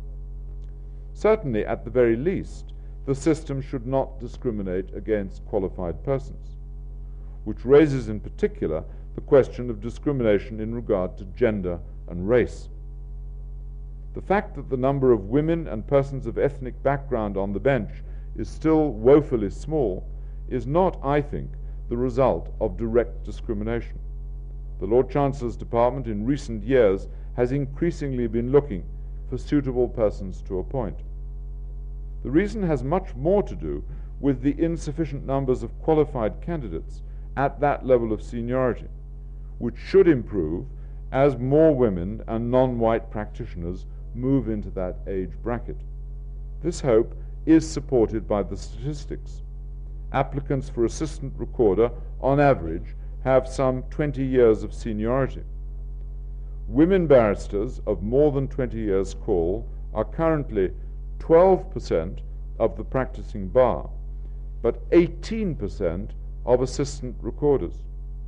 S3: Certainly, at the very least, the system should not discriminate against qualified persons, which raises in particular the question of discrimination in regard to gender and race. The fact that the number of women and persons of ethnic background on the bench is still woefully small is not, I think, the result of direct discrimination. The Lord Chancellor's Department in recent years has increasingly been looking for suitable persons to appoint. The reason has much more to do with the insufficient numbers of qualified candidates at that level of seniority, which should improve as more women and non-white practitioners move into that age bracket. This hope is supported by the statistics. Applicants for assistant recorder, on average, have some twenty years of seniority. Women barristers of more than twenty years' call are currently twelve percent of the practicing bar, but eighteen percent of assistant recorders.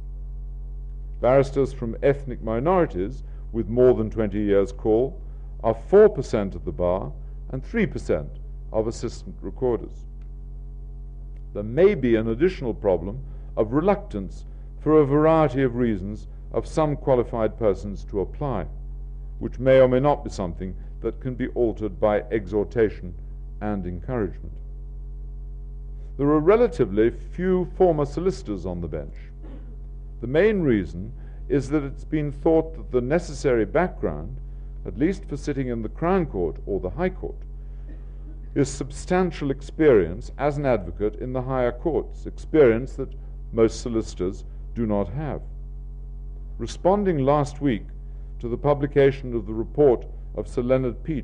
S3: Barristers from ethnic minorities with more than twenty years' call are four percent of the bar and three percent of assistant recorders. There may be an additional problem of reluctance for a variety of reasons of some qualified persons to apply, which may or may not be something that can be altered by exhortation and encouragement. there are relatively few former solicitors on the bench. The main reason is that it's been thought that the necessary background, at least for sitting in the Crown Court or the High Court, is substantial experience as an advocate in the higher courts, experience that most solicitors do not have. Responding last week to the publication of the report of Sir Leonard Peach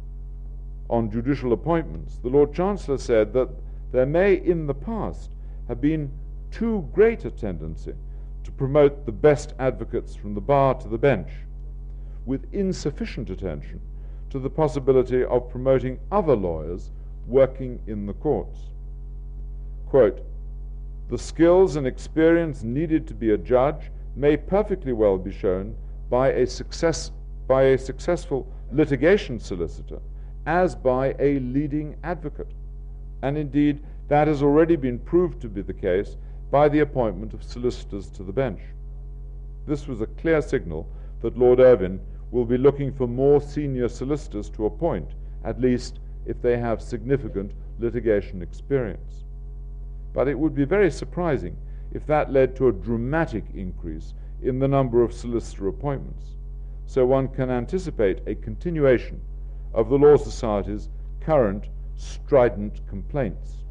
S3: on judicial appointments, the Lord Chancellor said that there may in the past have been too great a tendency to promote the best advocates from the bar to the bench, with insufficient attention to the possibility of promoting other lawyers working in the courts. Quote, "The skills and experience needed to be a judge may perfectly well be shown by a success by a successful litigation solicitor as by a leading advocate. And indeed, that has already been proved to be the case by the appointment of solicitors to the bench." This was a clear signal that Lord Irvine will be looking for more senior solicitors to appoint, at least if they have significant litigation experience. But it would be very surprising if that led to a dramatic increase in the number of solicitor appointments. So one can anticipate a continuation of the Law Society's current strident complaints.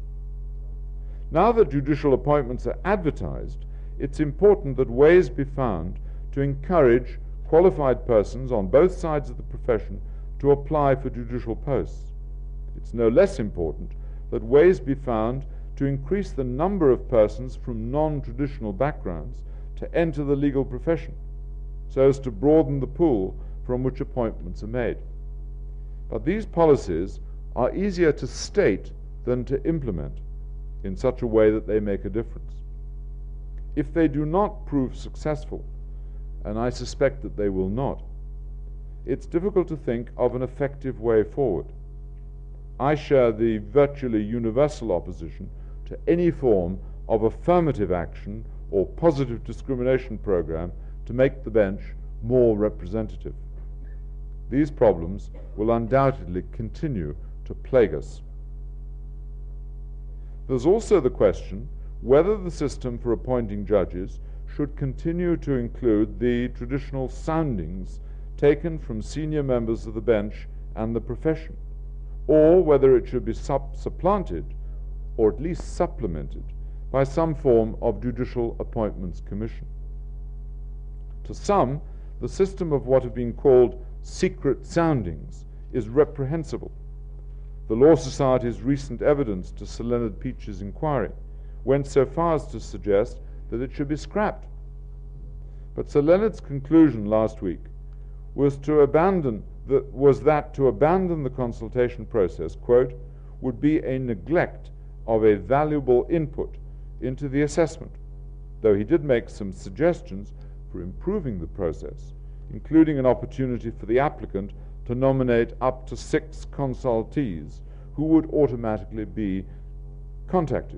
S3: Now that judicial appointments are advertised, it's important that ways be found to encourage qualified persons on both sides of the profession to apply for judicial posts. It's no less important that ways be found to increase the number of persons from non-traditional backgrounds to enter the legal profession, so as to broaden the pool from which appointments are made. But these policies are easier to state than to implement in such a way that they make a difference. If they do not prove successful, and I suspect that they will not, it's difficult to think of an effective way forward. I share the virtually universal opposition to any form of affirmative action or positive discrimination program to make the bench more representative. These problems will undoubtedly continue to plague us. There's also the question whether the system for appointing judges should continue to include the traditional soundings taken from senior members of the bench and the profession, or whether it should be sup- supplanted, or at least supplemented, by some form of judicial appointments commission. To some, the system of what have been called secret soundings is reprehensible. The Law Society's recent evidence to Sir Leonard Peach's inquiry went so far as to suggest that it should be scrapped. But Sir Leonard's conclusion last week was to abandon the, was that to abandon the consultation process, quote, would be a neglect of a valuable input into the assessment, though he did make some suggestions for improving the process, including an opportunity for the applicant to nominate up to six consultees who would automatically be contacted.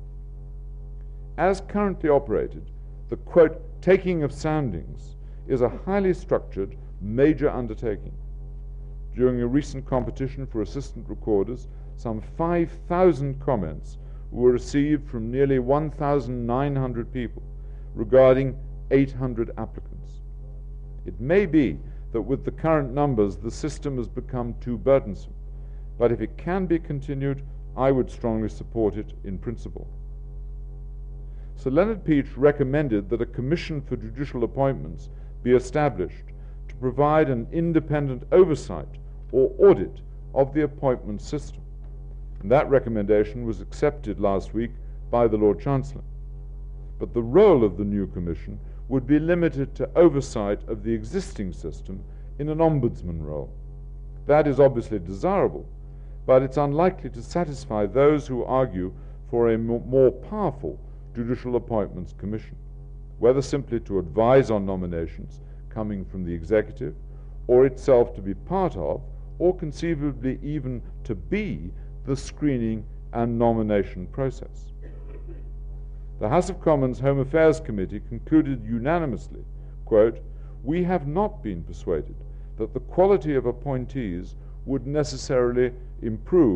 S3: As currently operated, the, quote, taking of soundings is a highly structured major undertaking. During a recent competition for assistant recorders, some five thousand comments were received from nearly one thousand nine hundred people regarding eight hundred applicants. It may be that with the current numbers the system has become too burdensome, but if it can be continued, I would strongly support it in principle. Sir Leonard Peach recommended that a commission for judicial appointments be established to provide an independent oversight or audit of the appointment system. And that recommendation was accepted last week by the Lord Chancellor. But the role of the new commission would be limited to oversight of the existing system in an ombudsman role. That is obviously desirable, but it's unlikely to satisfy those who argue for a more powerful judicial appointments commission, whether simply to advise on nominations coming from the executive, or itself to be part of, or conceivably even to be, the screening and nomination process. The House of Commons Home Affairs Committee concluded unanimously, quote, we have not been persuaded that the quality of appointees would necessarily improve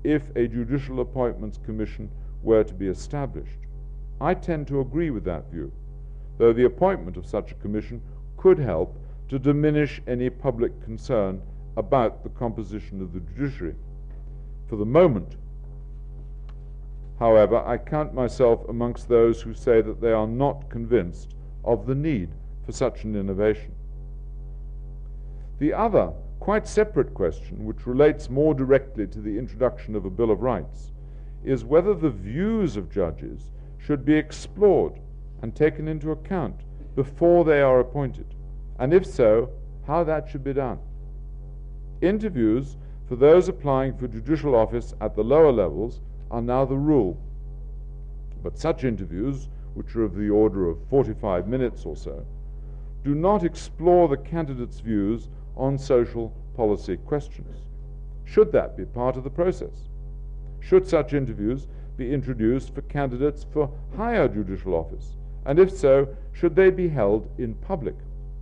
S3: if a Judicial Appointments Commission were to be established. I tend to agree with that view, though the appointment of such a commission could help to diminish any public concern about the composition of the judiciary. For the moment, however, I count myself amongst those who say that they are not convinced of the need for such an innovation. The other, quite separate question, which relates more directly to the introduction of a Bill of Rights, is whether the views of judges should be explored and taken into account before they are appointed, and if so, how that should be done. Interviews for those applying for judicial office at the lower levels are now the rule, but such interviews, which are of the order of forty-five minutes or so, do not explore the candidate's views on social policy questions. Should that be part of the process? Should such interviews be introduced for candidates for higher judicial office? And if so, should they be held in public?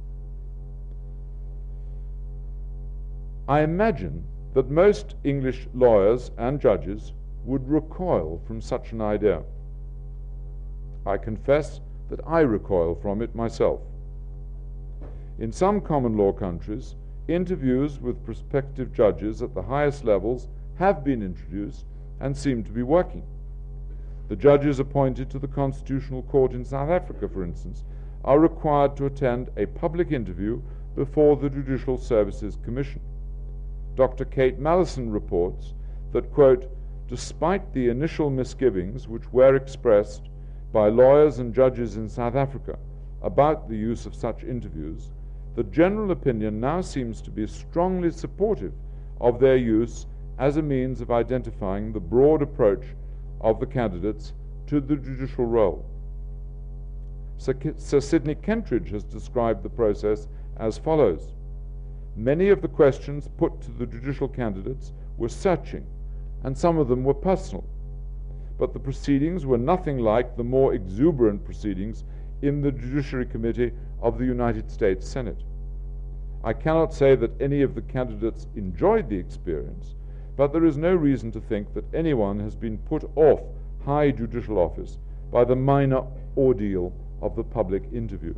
S3: I imagine that most English lawyers and judges would recoil from such an idea. I confess that I recoil from it myself. In some common law countries, interviews with prospective judges at the highest levels have been introduced and seem to be working. The judges appointed to the Constitutional Court in South Africa, for instance, are required to attend a public interview before the Judicial Services Commission. Doctor Kate Mallison reports that, quote, despite the initial misgivings which were expressed by lawyers and judges in South Africa about the use of such interviews, the general opinion now seems to be strongly supportive of their use as a means of identifying the broad approach of the candidates to the judicial role. Sir, Sir Sidney Kentridge has described the process as follows. Many of the questions put to the judicial candidates were searching, and some of them were personal, but the proceedings were nothing like the more exuberant proceedings in the Judiciary Committee of the United States Senate. I cannot say that any of the candidates enjoyed the experience, but there is no reason to think that anyone has been put off high judicial office by the minor ordeal of the public interview.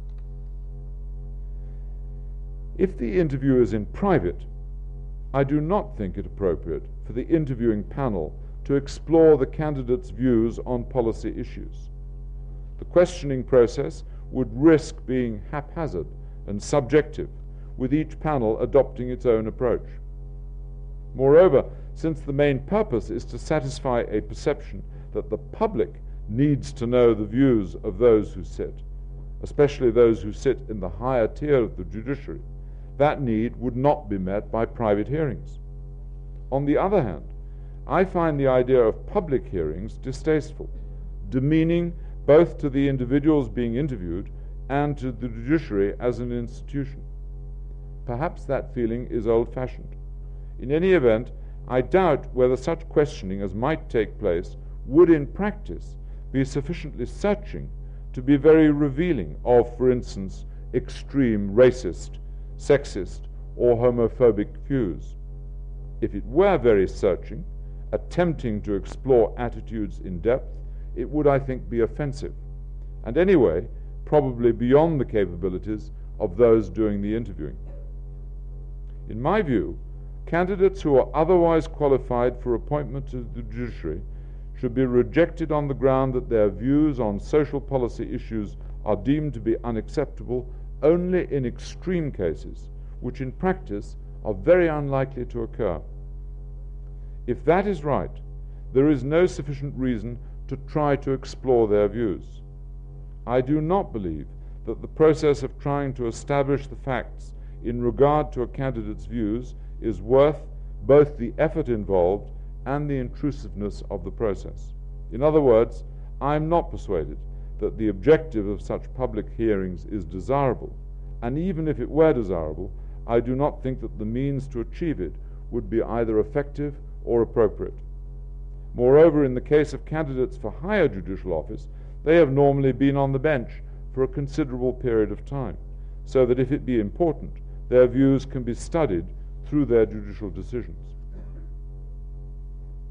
S3: If the interview is in private, I do not think it appropriate for the interviewing panel to explore the candidate's views on policy issues. The questioning process would risk being haphazard and subjective, with each panel adopting its own approach. Moreover, since the main purpose is to satisfy a perception that the public needs to know the views of those who sit, especially those who sit in the higher tier of the judiciary, that need would not be met by private hearings. On the other hand, I find the idea of public hearings distasteful, demeaning both to the individuals being interviewed and to the judiciary as an institution. Perhaps that feeling is old-fashioned. In any event, I doubt whether such questioning as might take place would in practice be sufficiently searching to be very revealing of, for instance, extreme racist, sexist, or homophobic views. If it were very searching, attempting to explore attitudes in depth, it would, I think, be offensive, and anyway, probably beyond the capabilities of those doing the interviewing. In my view, candidates who are otherwise qualified for appointment to the judiciary should be rejected on the ground that their views on social policy issues are deemed to be unacceptable only in extreme cases, which in practice are very unlikely to occur. If that is right, there is no sufficient reason to try to explore their views. I do not believe that the process of trying to establish the facts in regard to a candidate's views is worth both the effort involved and the intrusiveness of the process. In other words, I am not persuaded that the objective of such public hearings is desirable, and even if it were desirable, I do not think that the means to achieve it would be either effective or appropriate. Moreover, in the case of candidates for higher judicial office, they have normally been on the bench for a considerable period of time, so that if it be important, their views can be studied through their judicial decisions.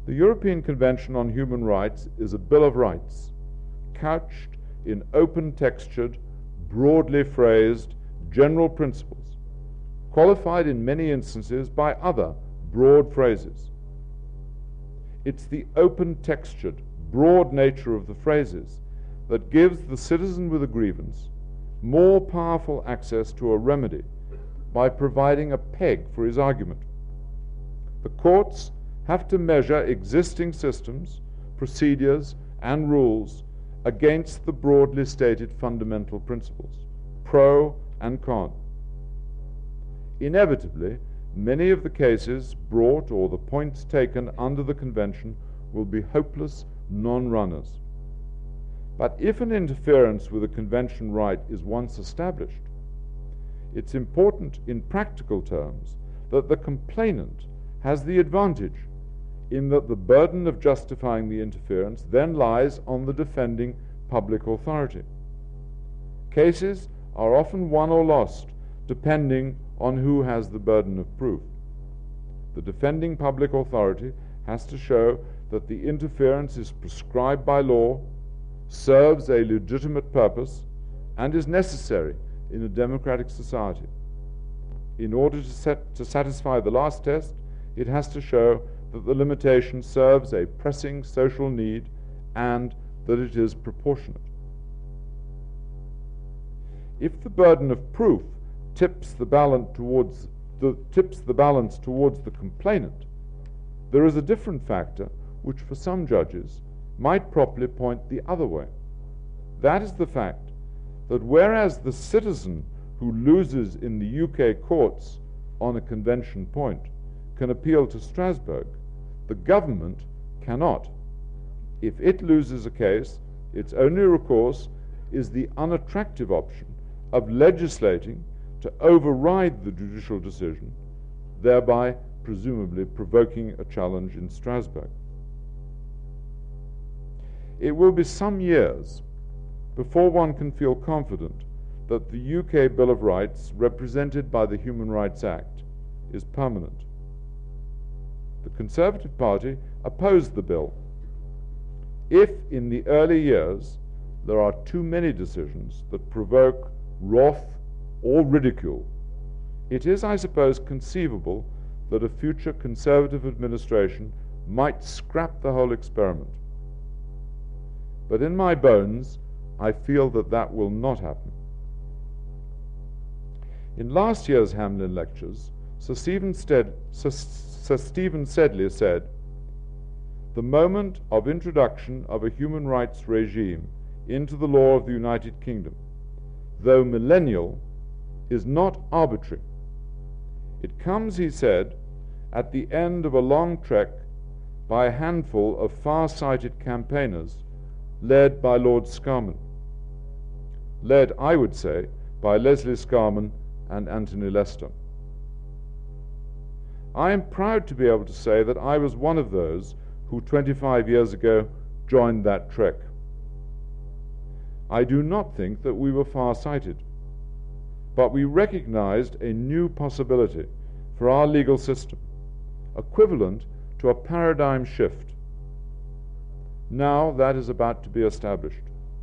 S3: The European Convention on Human Rights is a Bill of Rights, couched in open-textured, broadly phrased, general principles, qualified in many instances by other broad phrases. It's the open-textured, broad nature of the phrases that gives the citizen with a grievance more powerful access to a remedy by providing a peg for his argument. The courts have to measure existing systems, procedures, and rules against the broadly stated fundamental principles, pro and con. Inevitably, many of the cases brought or the points taken under the Convention will be hopeless non-runners. But if an interference with a Convention right is once established, it's important in practical terms that the complainant has the advantage in that the burden of justifying the interference then lies on the defending public authority. Cases are often won or lost depending on who has the burden of proof. The defending public authority has to show that the interference is prescribed by law, serves a legitimate purpose, and is necessary in a democratic society. In order to, set, to satisfy the last test, it has to show that the limitation serves a pressing social need and that it is proportionate. If the burden of proof tips the balance towards the, tips the balance towards the complainant, there is a different factor which for some judges might properly point the other way. That is the fact that whereas the citizen who loses in the U K courts on a convention point can appeal to Strasbourg, the government cannot. If it loses a case, its only recourse is the unattractive option of legislating to override the judicial decision, thereby presumably provoking a challenge in Strasbourg. It will be some years before one can feel confident that the U K Bill of Rights, represented by the Human Rights Act, is permanent. The Conservative Party opposed the bill. If in the early years there are too many decisions that provoke wrath or ridicule, it is, I suppose, conceivable that a future Conservative administration might scrap the whole experiment. But in my bones, I feel that that will not happen. In last year's Hamlin Lectures, Sir Stephen, Stead, Sir, Sir Stephen Sedley said, "The moment of introduction of a human rights regime into the law of the United Kingdom, though millennial, is not arbitrary. It comes," he said, "at the end of a long trek by a handful of far-sighted campaigners led by Lord Scarman. Led, I would say, by Leslie Scarman and Anthony Lester. I am proud to be able to say that I was one of those who twenty-five years ago joined that trek. I do not think that we were far-sighted, but we recognized a new possibility for our legal system, equivalent to a paradigm shift. Now that is about to be established.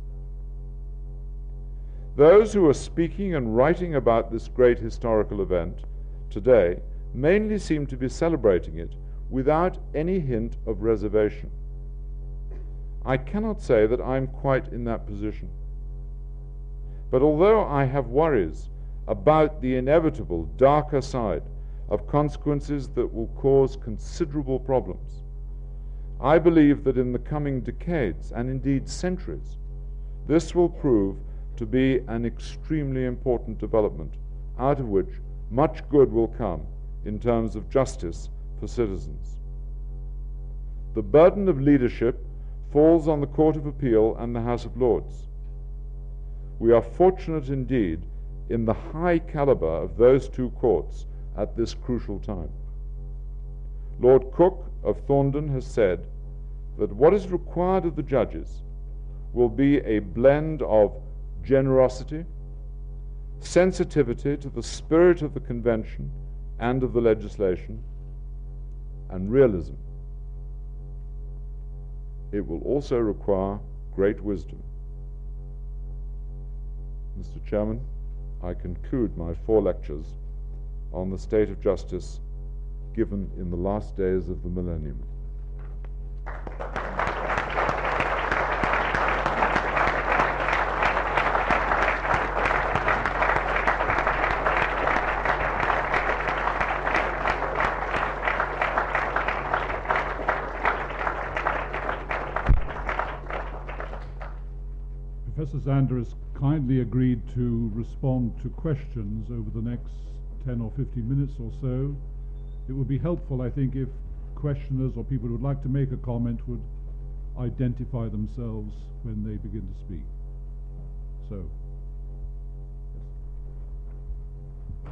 S3: Those who are speaking and writing about this great historical event today mainly seem to be celebrating it without any hint of reservation. I cannot say that I am quite in that position. But although I have worries about the inevitable darker side of consequences that will cause considerable problems, I believe that in the coming decades, and indeed centuries, this will prove to be an extremely important development, out of which much good will come in terms of justice for citizens. The burden of leadership falls on the Court of Appeal and the House of Lords. We are fortunate indeed in the high caliber of those two courts at this crucial time. Lord Cook of Thorndon has said that what is required of the judges will be a blend of generosity, sensitivity to the spirit of the Convention and of the legislation, and realism. it will also require great wisdom. Mister Chairman, I conclude my four lectures on the state of justice given in the last days of the millennium.
S1: Professor Zander has kindly agreed to respond to questions over the next ten or fifteen minutes or so. It would be helpful, I think, if questioners or people who would like to make a comment would identify themselves when they begin to speak. So, yes.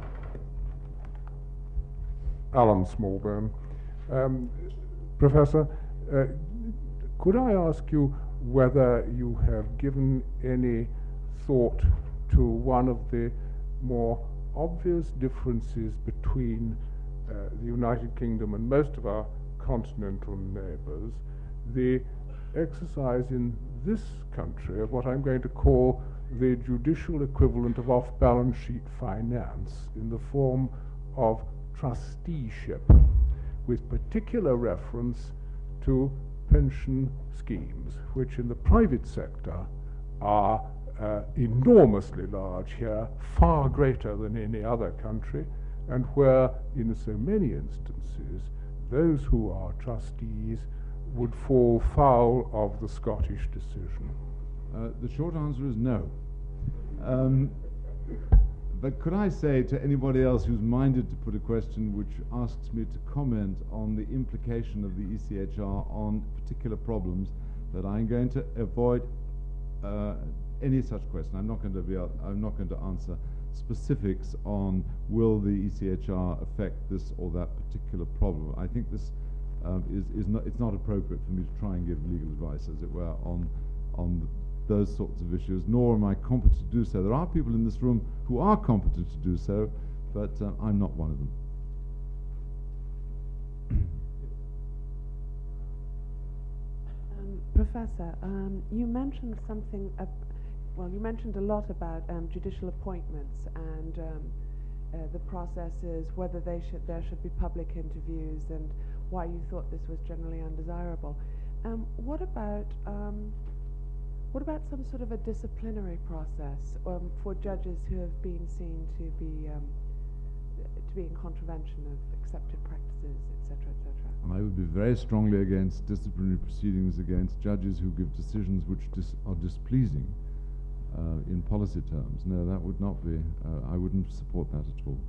S4: Alan Smallburn. Um, Professor, uh, could I ask you whether you have given any thought to one of the more obvious differences between uh, the United Kingdom and most of our continental neighbours, the exercise in this country of what I'm going to call the judicial equivalent of off-balance sheet finance in the form of trusteeship, with particular reference to pension schemes, which in the private sector are uh, enormously large here, far greater than any other country, and where, in so many instances, those who are trustees would fall foul of the Scottish decision.
S5: Uh, the short answer is no. Um, but could I say to anybody else who's minded to put a question which asks me to comment on the implication of the E C H R on particular problems, that I'm going to avoid uh, any such question. I'm not going to be. I'm not going to answer specifics on will the E C H R affect this or that particular problem. I think this um, is is not. It's not appropriate for me to try and give legal advice, as it were, on on the, those sorts of issues, nor am I competent to do so. There are people in this room who are competent to do so, but uh, I'm not one of them.
S6: Um, Professor, um, you mentioned something, uh, well, you mentioned a lot about um, judicial appointments and um, uh, the processes, whether they should, there should be public interviews, and why you thought this was generally undesirable. Um, what about um, What about some sort of a disciplinary process um, for judges who have been seen to be um, to be in contravention of accepted practices, et cetera, et cetera?
S5: I would be very strongly against disciplinary proceedings against judges who give decisions which dis are displeasing uh, in policy terms. No, that would not be. Uh, I wouldn't support that at all.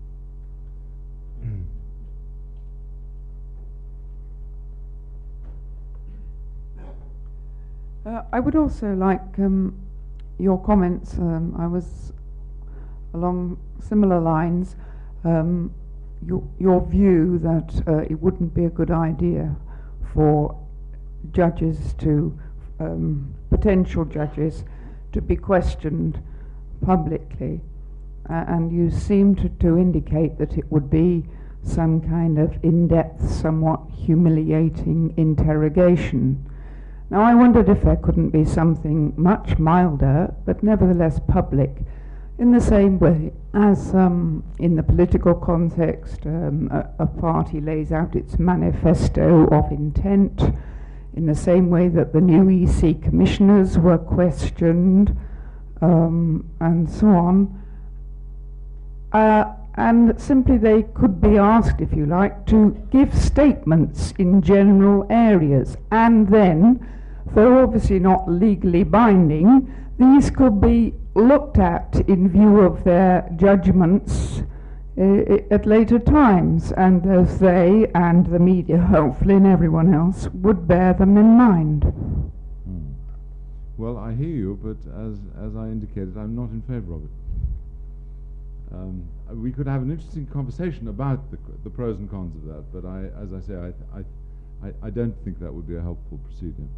S7: Uh, I would also like um, your comments. Um, I was along similar lines. Um, your, your view that uh, it wouldn't be a good idea for judges to, um, potential judges, to be questioned publicly. Uh, and you seem to, to indicate that it would be some kind of in-depth, somewhat humiliating interrogation. Now, I wondered if there couldn't be something much milder, but nevertheless public, in the same way as um, in the political context, um, a, a party lays out its manifesto of intent, in the same way that the new E C commissioners were questioned, um, and so on. Uh, and simply they could be asked, if you like, to give statements in general areas, and then, though obviously not legally binding, these could be looked at in view of their judgments uh, at later times, and as they and the media, hopefully, and everyone else would bear them in mind.
S5: Hmm. Well, I hear you, but as, as I indicated, I'm not in favour of it. Um, we could have an interesting conversation about the, the pros and cons of that, but I, as I say, I, I, I, I don't think that would be a helpful procedure.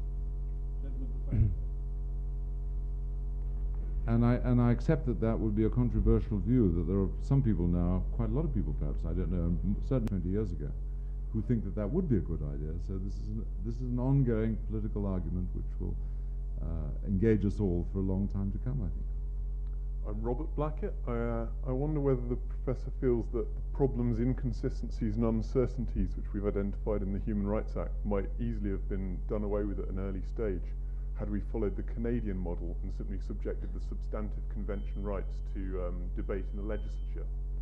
S5: And I, and I accept that that would be a controversial view, that there are some people now, quite a lot of people perhaps, I don't know, certainly twenty years ago, who think that that would be a good idea. So this is an, this is an ongoing political argument which will uh, engage us all for a long time to come, I think.
S8: I'm Robert Blackett. I, uh, I wonder whether the professor feels that the problems, inconsistencies and uncertainties which we've identified in the Human Rights Act might easily have been done away with at an early stage had we followed the Canadian model and simply subjected the substantive convention rights to um, debate in the legislature.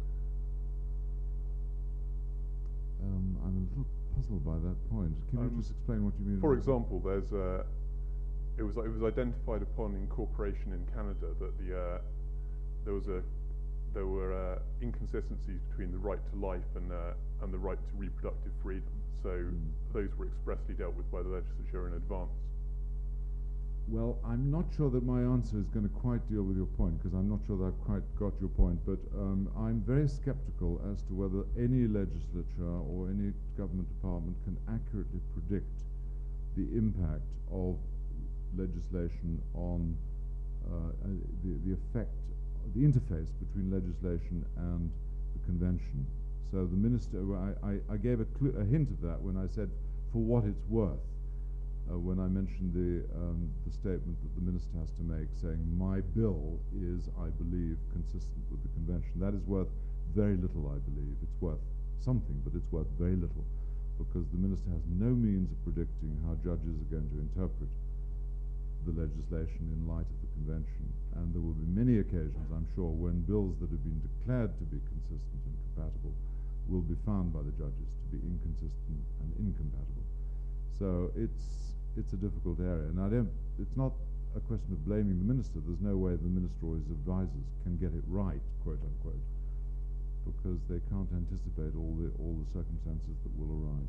S5: Um, I'm a little puzzled by that point. Can
S8: Um,
S5: you just explain what you mean?
S8: For
S5: by that?
S8: example, there's uh, it was it was identified upon incorporation in Canada that the uh, there was a there were uh, inconsistencies between the right to life and uh, and the right to reproductive freedom. So
S5: Mm.
S8: those were expressly dealt with by the legislature in advance.
S5: Well, I'm not sure that my answer is going to quite deal with your point, because I'm not sure that I've quite got your point, but um, I'm very skeptical as to whether any legislature or any government department can accurately predict the impact of legislation on uh, uh, the, the effect, the interface between legislation and the convention. So the minister, I, I, I gave a, cl- a hint of that when I said, for what it's worth. Uh, when I mentioned the, um, the statement that the minister has to make, saying, my bill is, I believe, consistent with the convention. That is worth very little, I believe. It's worth something, but it's worth very little, because the minister has no means of predicting how judges are going to interpret the legislation in light of the convention. And there will be many occasions, I'm sure, when bills that have been declared to be consistent and compatible will be found by the judges to be inconsistent and incompatible. So it's it's a difficult area, and I don't. It's not a question of blaming the minister. There's no way the minister or his advisors can get it right, quote unquote, because they can't anticipate all the all the circumstances that will arise.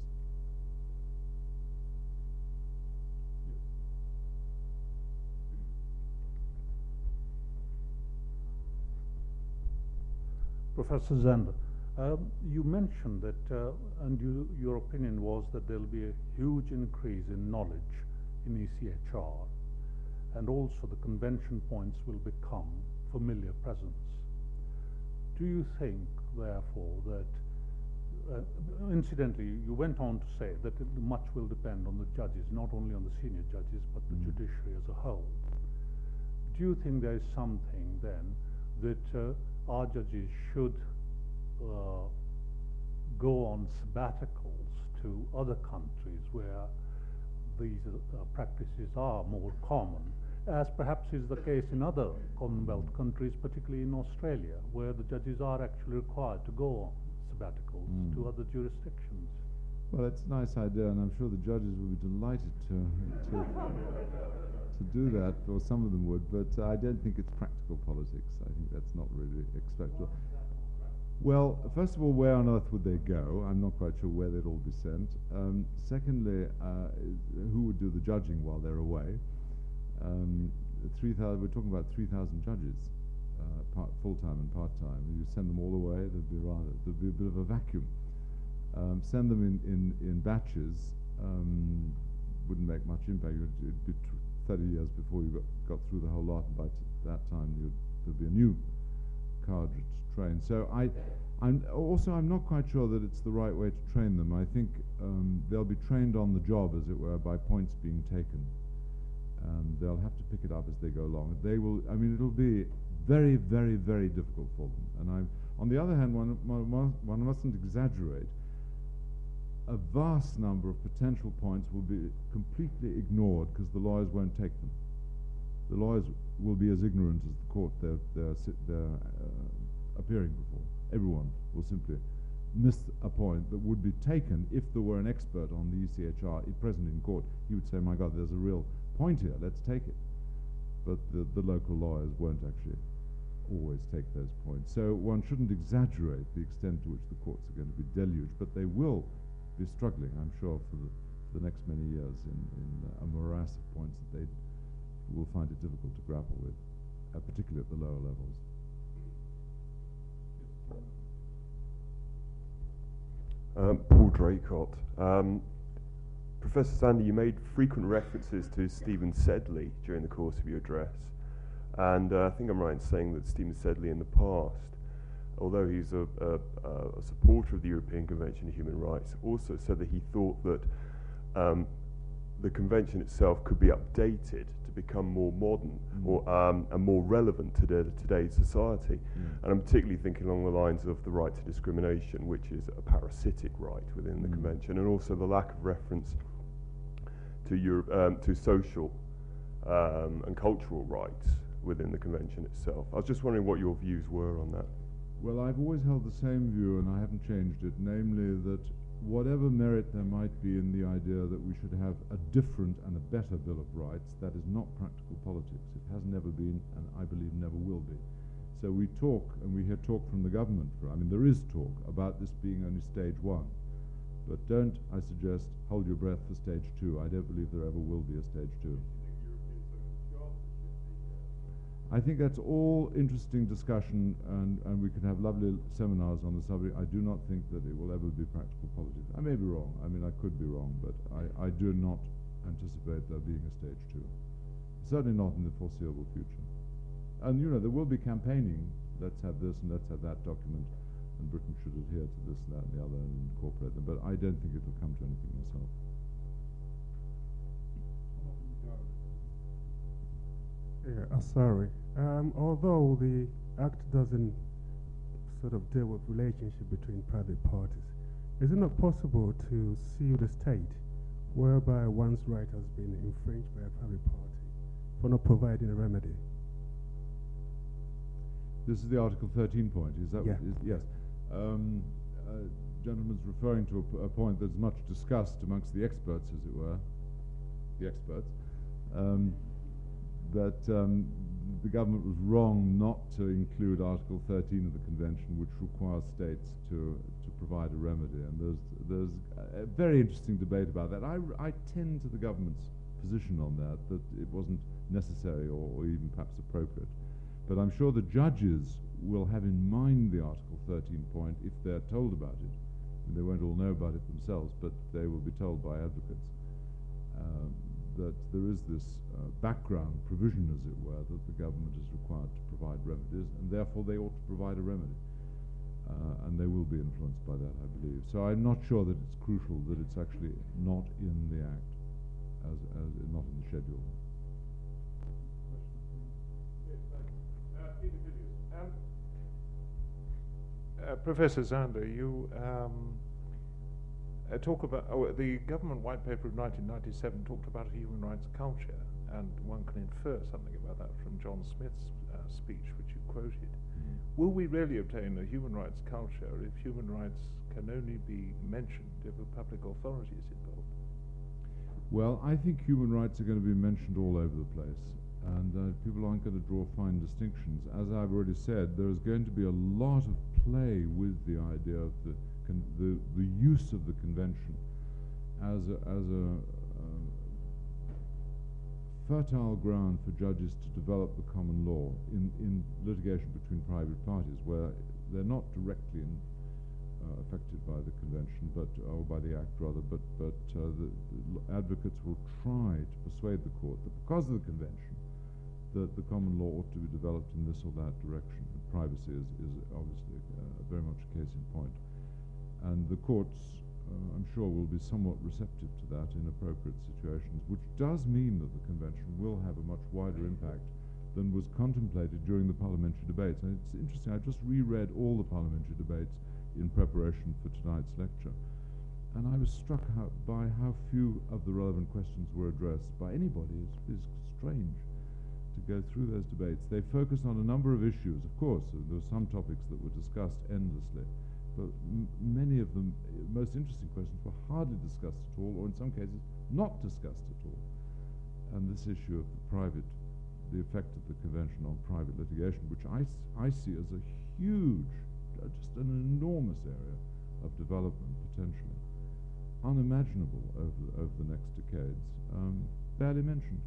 S9: Professor Zander, um, you mentioned that, uh, and you, your opinion was that there will be a huge increase in knowledge in E C H R, and also the convention points will become familiar presence. Do you think, therefore, that, uh, incidentally, you went on to say that it, much will depend on the judges, not only on the senior judges, but the
S5: Mm.
S9: judiciary as a whole. Do you think there is something, then, that uh, our judges should uh, go on sabbaticals to other countries where these uh, practices are more common, as perhaps is the case in other Commonwealth countries, particularly in Australia, where the judges are actually required to go on sabbaticals
S5: Mm.
S9: to other jurisdictions?
S5: Well, it's a nice idea, and I'm sure the judges will be delighted to to, to do that, or some of them would. But uh, I don't think it's practical politics. I think that's not really expectable. Well, first of all, where on earth would they go? I'm not quite sure where they'd all be sent. Um, secondly, uh, who would do the judging while they're away? Um, three thousand. We're talking about three thousand judges, uh, part, full-time and part-time. You send them all away, there'd be rather there'd be a bit of a vacuum. Um, send them in in, in batches. Um, wouldn't make much impact. It'd be t- thirty years before you got, got through the whole lot, and by t- that time you'd, there'd be a new cadre to train. So I, I'm also I'm not quite sure that it's the right way to train them. I think um, they'll be trained on the job, as it were, by points being taken, and they'll have to pick it up as they go along. They will. I mean, it'll be very, very, very difficult for them. And I, on the other hand, one one, one mustn't exaggerate. A vast number of potential points will be completely ignored because the lawyers won't take them. The lawyers will be as ignorant as the court they're, they're, they're uh, appearing before. Everyone will simply miss a point that would be taken if there were an expert on the E C H R present in court. He would say, my God, there's a real point here, let's take it. But the, the local lawyers won't actually always take those points. So one shouldn't exaggerate the extent to which the courts are going to be deluged, but they will be struggling, I'm sure, for the, for the next many years in, in uh, a morass of points that they will find it difficult to grapple with, uh, particularly at the lower levels.
S10: Um, Paul Draycott. Um, Professor Zander, you made frequent references to Stephen Sedley during the course of your address, and uh, I think I'm right in saying that Stephen Sedley in the past although he's a, a, a supporter of the European Convention of Human Rights, also said that he thought that um, the convention itself could be updated to become more modern mm. or um, and more relevant to the, today's society. Mm. And I'm particularly thinking along the lines of the right to discrimination, which is a parasitic right within the mm. convention, and also the lack of reference to Europe, um, to social um, and cultural rights within the convention itself. I was just wondering what your views were on that.
S5: Well, I've always held the same view, and I haven't changed it, namely that whatever merit there might be in the idea that we should have a different and a better Bill of Rights, that is not practical politics. It has never been, and I believe never will be. So we talk, and we hear talk from the government, for, I mean, there is talk about this being only stage one. But don't, I suggest, hold your breath for stage two. I don't believe there ever will be a stage two. I think that's all interesting discussion, and, and we can have lovely seminars on the subject. I do not think that it will ever be practical politics. I may be wrong. I mean, I could be wrong, but I, I do not anticipate there being a stage two. Certainly not in the foreseeable future. And, you know, there will be campaigning. Let's have this and let's have that document, and Britain should adhere to this and that and the other and incorporate them. But I don't think it will come to anything myself.
S11: Yeah, uh, sorry. Um, although the Act doesn't sort of deal with relationship between private parties, is it not possible to sue the state whereby one's right has been infringed by a private party for not providing a remedy?
S5: This is the Article thirteen point, is that
S11: yeah.
S5: what is, yes. Um, uh, gentleman's referring to a, p a point that's much discussed amongst the experts, as it were, the experts. Um, that um, the government was wrong not to include Article thirteen of the Convention, which requires states to to provide a remedy. And there's there's a very interesting debate about that. I, I tend to the government's position on that, that it wasn't necessary or, or even perhaps appropriate. But I'm sure the judges will have in mind the Article thirteen point if they're told about it. And they won't all know about it themselves, but they will be told by advocates. Um, that there is this uh, background provision, as it were, that the government is required to provide remedies, and therefore they ought to provide a remedy. Uh, and they will be influenced by that, I believe. So I'm not sure that it's crucial that it's actually not in the Act, as, as not in the schedule.
S12: Um, uh, Professor Zander, you um, Uh, talk about oh, the government white paper of nineteen ninety-seven talked about a human rights culture, and one can infer something about that from John Smith's uh, speech, which you quoted. Mm-hmm. Will we really obtain a human rights culture if human rights can only be mentioned if a public authority is involved?
S5: Well, I think human rights are going to be mentioned all over the place, and uh, people aren't going to draw fine distinctions. As I've already said, there's going to be a lot of play with the idea of the Con the, the use of the convention as a, as a uh, fertile ground for judges to develop the common law in, in litigation between private parties where they're not directly in, uh, affected by the convention, but or by the Act rather, but, but uh, the, the advocates will try to persuade the court that because of the convention that the common law ought to be developed in this or that direction. And privacy is, is obviously uh, very much a case in point. And the courts, uh, I'm sure, will be somewhat receptive to that in appropriate situations, which does mean that the convention will have a much wider impact than was contemplated during the parliamentary debates. And it's interesting, I just reread all the parliamentary debates in preparation for tonight's lecture, and I was struck how, by how few of the relevant questions were addressed by anybody. It's, it's strange to go through those debates. They focused on a number of issues, of course. Uh, there were some topics that were discussed endlessly, but m many of them, uh, most interesting questions, were hardly discussed at all, or in some cases, not discussed at all. And this issue of the private, the effect of the convention on private litigation, which I, s I see as a huge, uh, just an enormous area of development, potentially, unimaginable over, over the next decades, um, barely mentioned.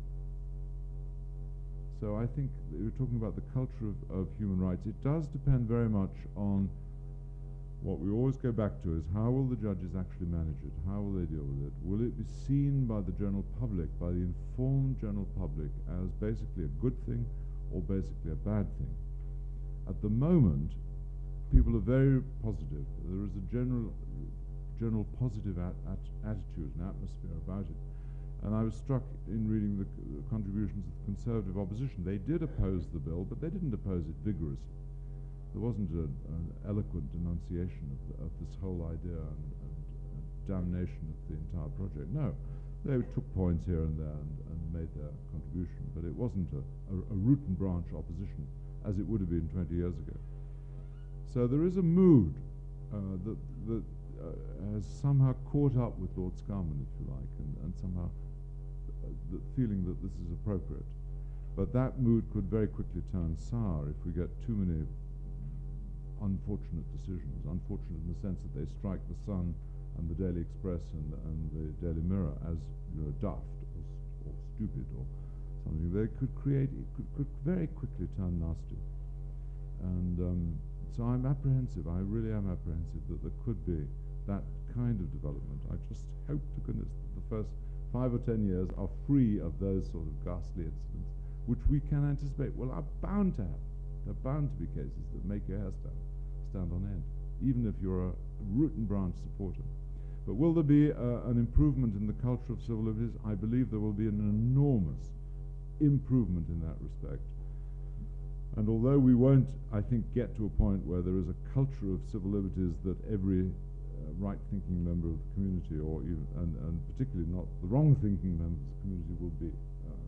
S5: So I think we're talking about the culture of, of human rights. It does depend very much on what we always go back to is how will the judges actually manage it? How will they deal with it? Will it be seen by the general public, by the informed general public, as basically a good thing or basically a bad thing? At the moment, people are very positive. There is a general, general positive at, at attitude and atmosphere about it. And I was struck in reading the, c- the contributions of the Conservative opposition. They did oppose the bill, but they didn't oppose it vigorously. There wasn't a, an eloquent denunciation of, the, of this whole idea and, and, and damnation of the entire project. No, they took points here and there and, and made their contribution, but it wasn't a, a, a root and branch opposition as it would have been twenty years ago. So there is a mood uh, that, that uh, has somehow caught up with Lord Scarman, if you like, and, and somehow uh, the feeling that this is appropriate. But that mood could very quickly turn sour if we get too many unfortunate decisions, unfortunate in the sense that they strike the Sun and the Daily Express and, and the Daily Mirror as, you know, daft or, or stupid or something. They could create, it could, could very quickly turn nasty. And um, so I'm apprehensive, I really am apprehensive that there could be that kind of development. I just hope to goodness that the first five or ten years are free of those sort of ghastly incidents, which we can anticipate, well, are bound to happen. There are bound to be cases that make your hair stand, stand on end, even if you're a root and branch supporter. But will there be uh, an improvement in the culture of civil liberties? I believe there will be an enormous improvement in that respect. And although we won't, I think, get to a point where there is a culture of civil liberties that every uh, right-thinking member of the community, or even, and, and particularly not the wrong-thinking members of the community, will be uh,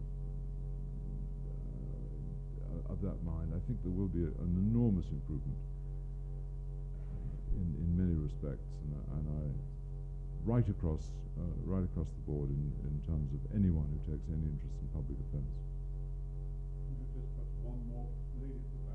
S5: uh, of that mind, I think there will be a, an enormous improvement in, in many respects, and, and I, right across, uh, right across the board in, in terms of anyone who takes any interest in public affairs.
S9: One more lady at the back.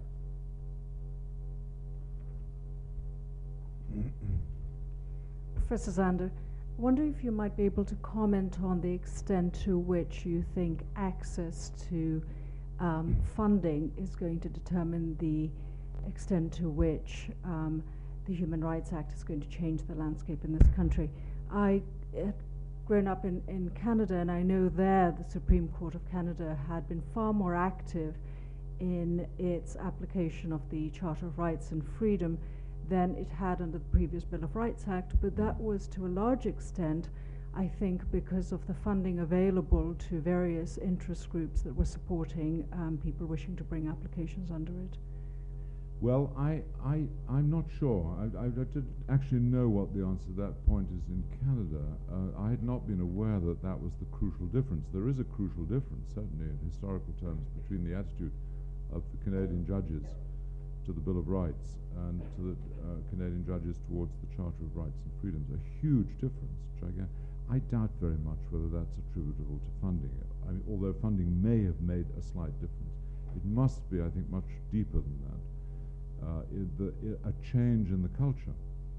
S13: Professor Zander, I wonder if you might be able to comment on the extent to which you think access to um, funding is going to determine the extent to which um, the Human Rights Act is going to change the landscape in this country. I had grown up in, in Canada, and I know there the Supreme Court of Canada had been far more active in its application of the Charter of Rights and Freedom than it had under the previous Bill of Rights Act, but that was to a large extent, I think, because of the funding available to various interest groups that were supporting um, people wishing to bring applications under it.
S5: Well, I, I, I'm not sure. I, I, I didn't actually know what the answer to that point is in Canada. Uh, I had not been aware that that was the crucial difference. There is a crucial difference, certainly in historical terms, between the attitude of the Canadian judges to the Bill of Rights and to the uh, Canadian judges towards the Charter of Rights and Freedoms. A huge difference, gigantic. I doubt very much whether that's attributable to funding. I mean, although funding may have made a slight difference, it must be, I think, much deeper than that. Uh, the, a change in the culture.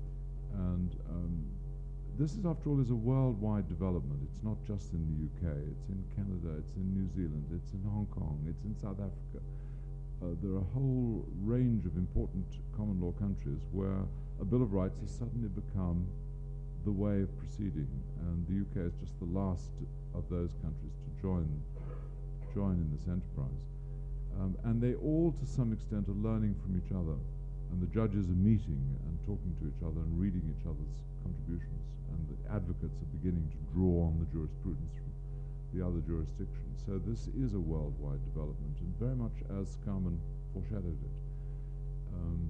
S5: And um, this is, after all, is a worldwide development. It's not just in the U K. It's in Canada, it's in New Zealand, it's in Hong Kong, it's in South Africa. Uh, there are a whole range of important common law countries where a Bill of Rights has suddenly become the way of proceeding, and the U K is just the last of those countries to join, join in this enterprise. Um, and they all, to some extent, are learning from each other, and the judges are meeting and talking to each other and reading each other's contributions, and the advocates are beginning to draw on the jurisprudence from the other jurisdictions. So this is a worldwide development, and very much as Scarman foreshadowed it. Um,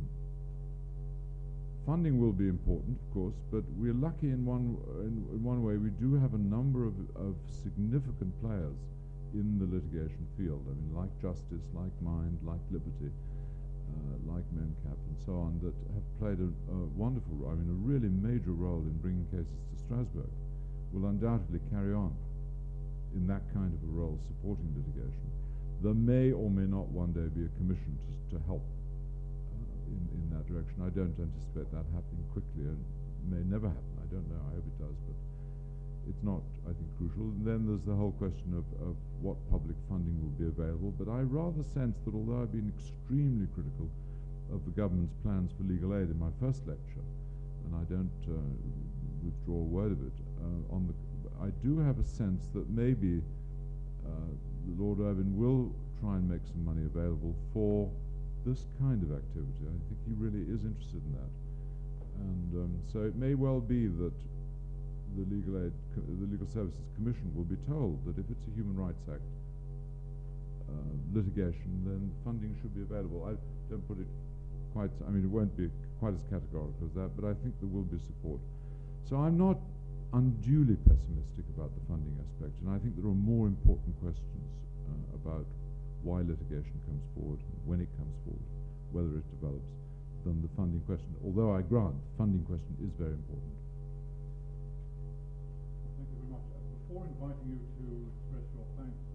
S5: funding will be important, of course, but we're lucky in one, in, in one way. We do have a number of, of significant players in the litigation field. I mean, like Justice, like Mind, like Liberty, uh, like MEMCAP, and so on, that have played a, a wonderful role, I mean, a really major role in bringing cases to Strasbourg, will undoubtedly carry on in that kind of a role, supporting litigation. There may or may not one day be a commission to, to help uh, in, in that direction. I don't anticipate that happening quickly, and may never happen. I don't know. I hope it does, but it's not, I think, crucial. And then there's the whole question of, of what public funding will be available. But I rather sense that although I've been extremely critical of the government's plans for legal aid in my first lecture, and I don't uh, withdraw a word of it, uh, on the, I do have a sense that maybe uh, Lord Irwin will try and make some money available for this kind of activity. I think he really is interested in that. And um, so it may well be that the Legal Aid, Co the Legal Services Commission will be told that if it's a Human Rights Act uh, litigation, then funding should be available. I don't put it quite, I mean, it won't be quite as categorical as that, but I think there will be support. So I'm not unduly pessimistic about the funding aspect, and I think there are more important questions uh, about why litigation comes forward, when it comes forward, whether it develops, than the funding question, although I grant the funding question is very important.
S14: Thank you very much. Uh, before inviting you to express your thanks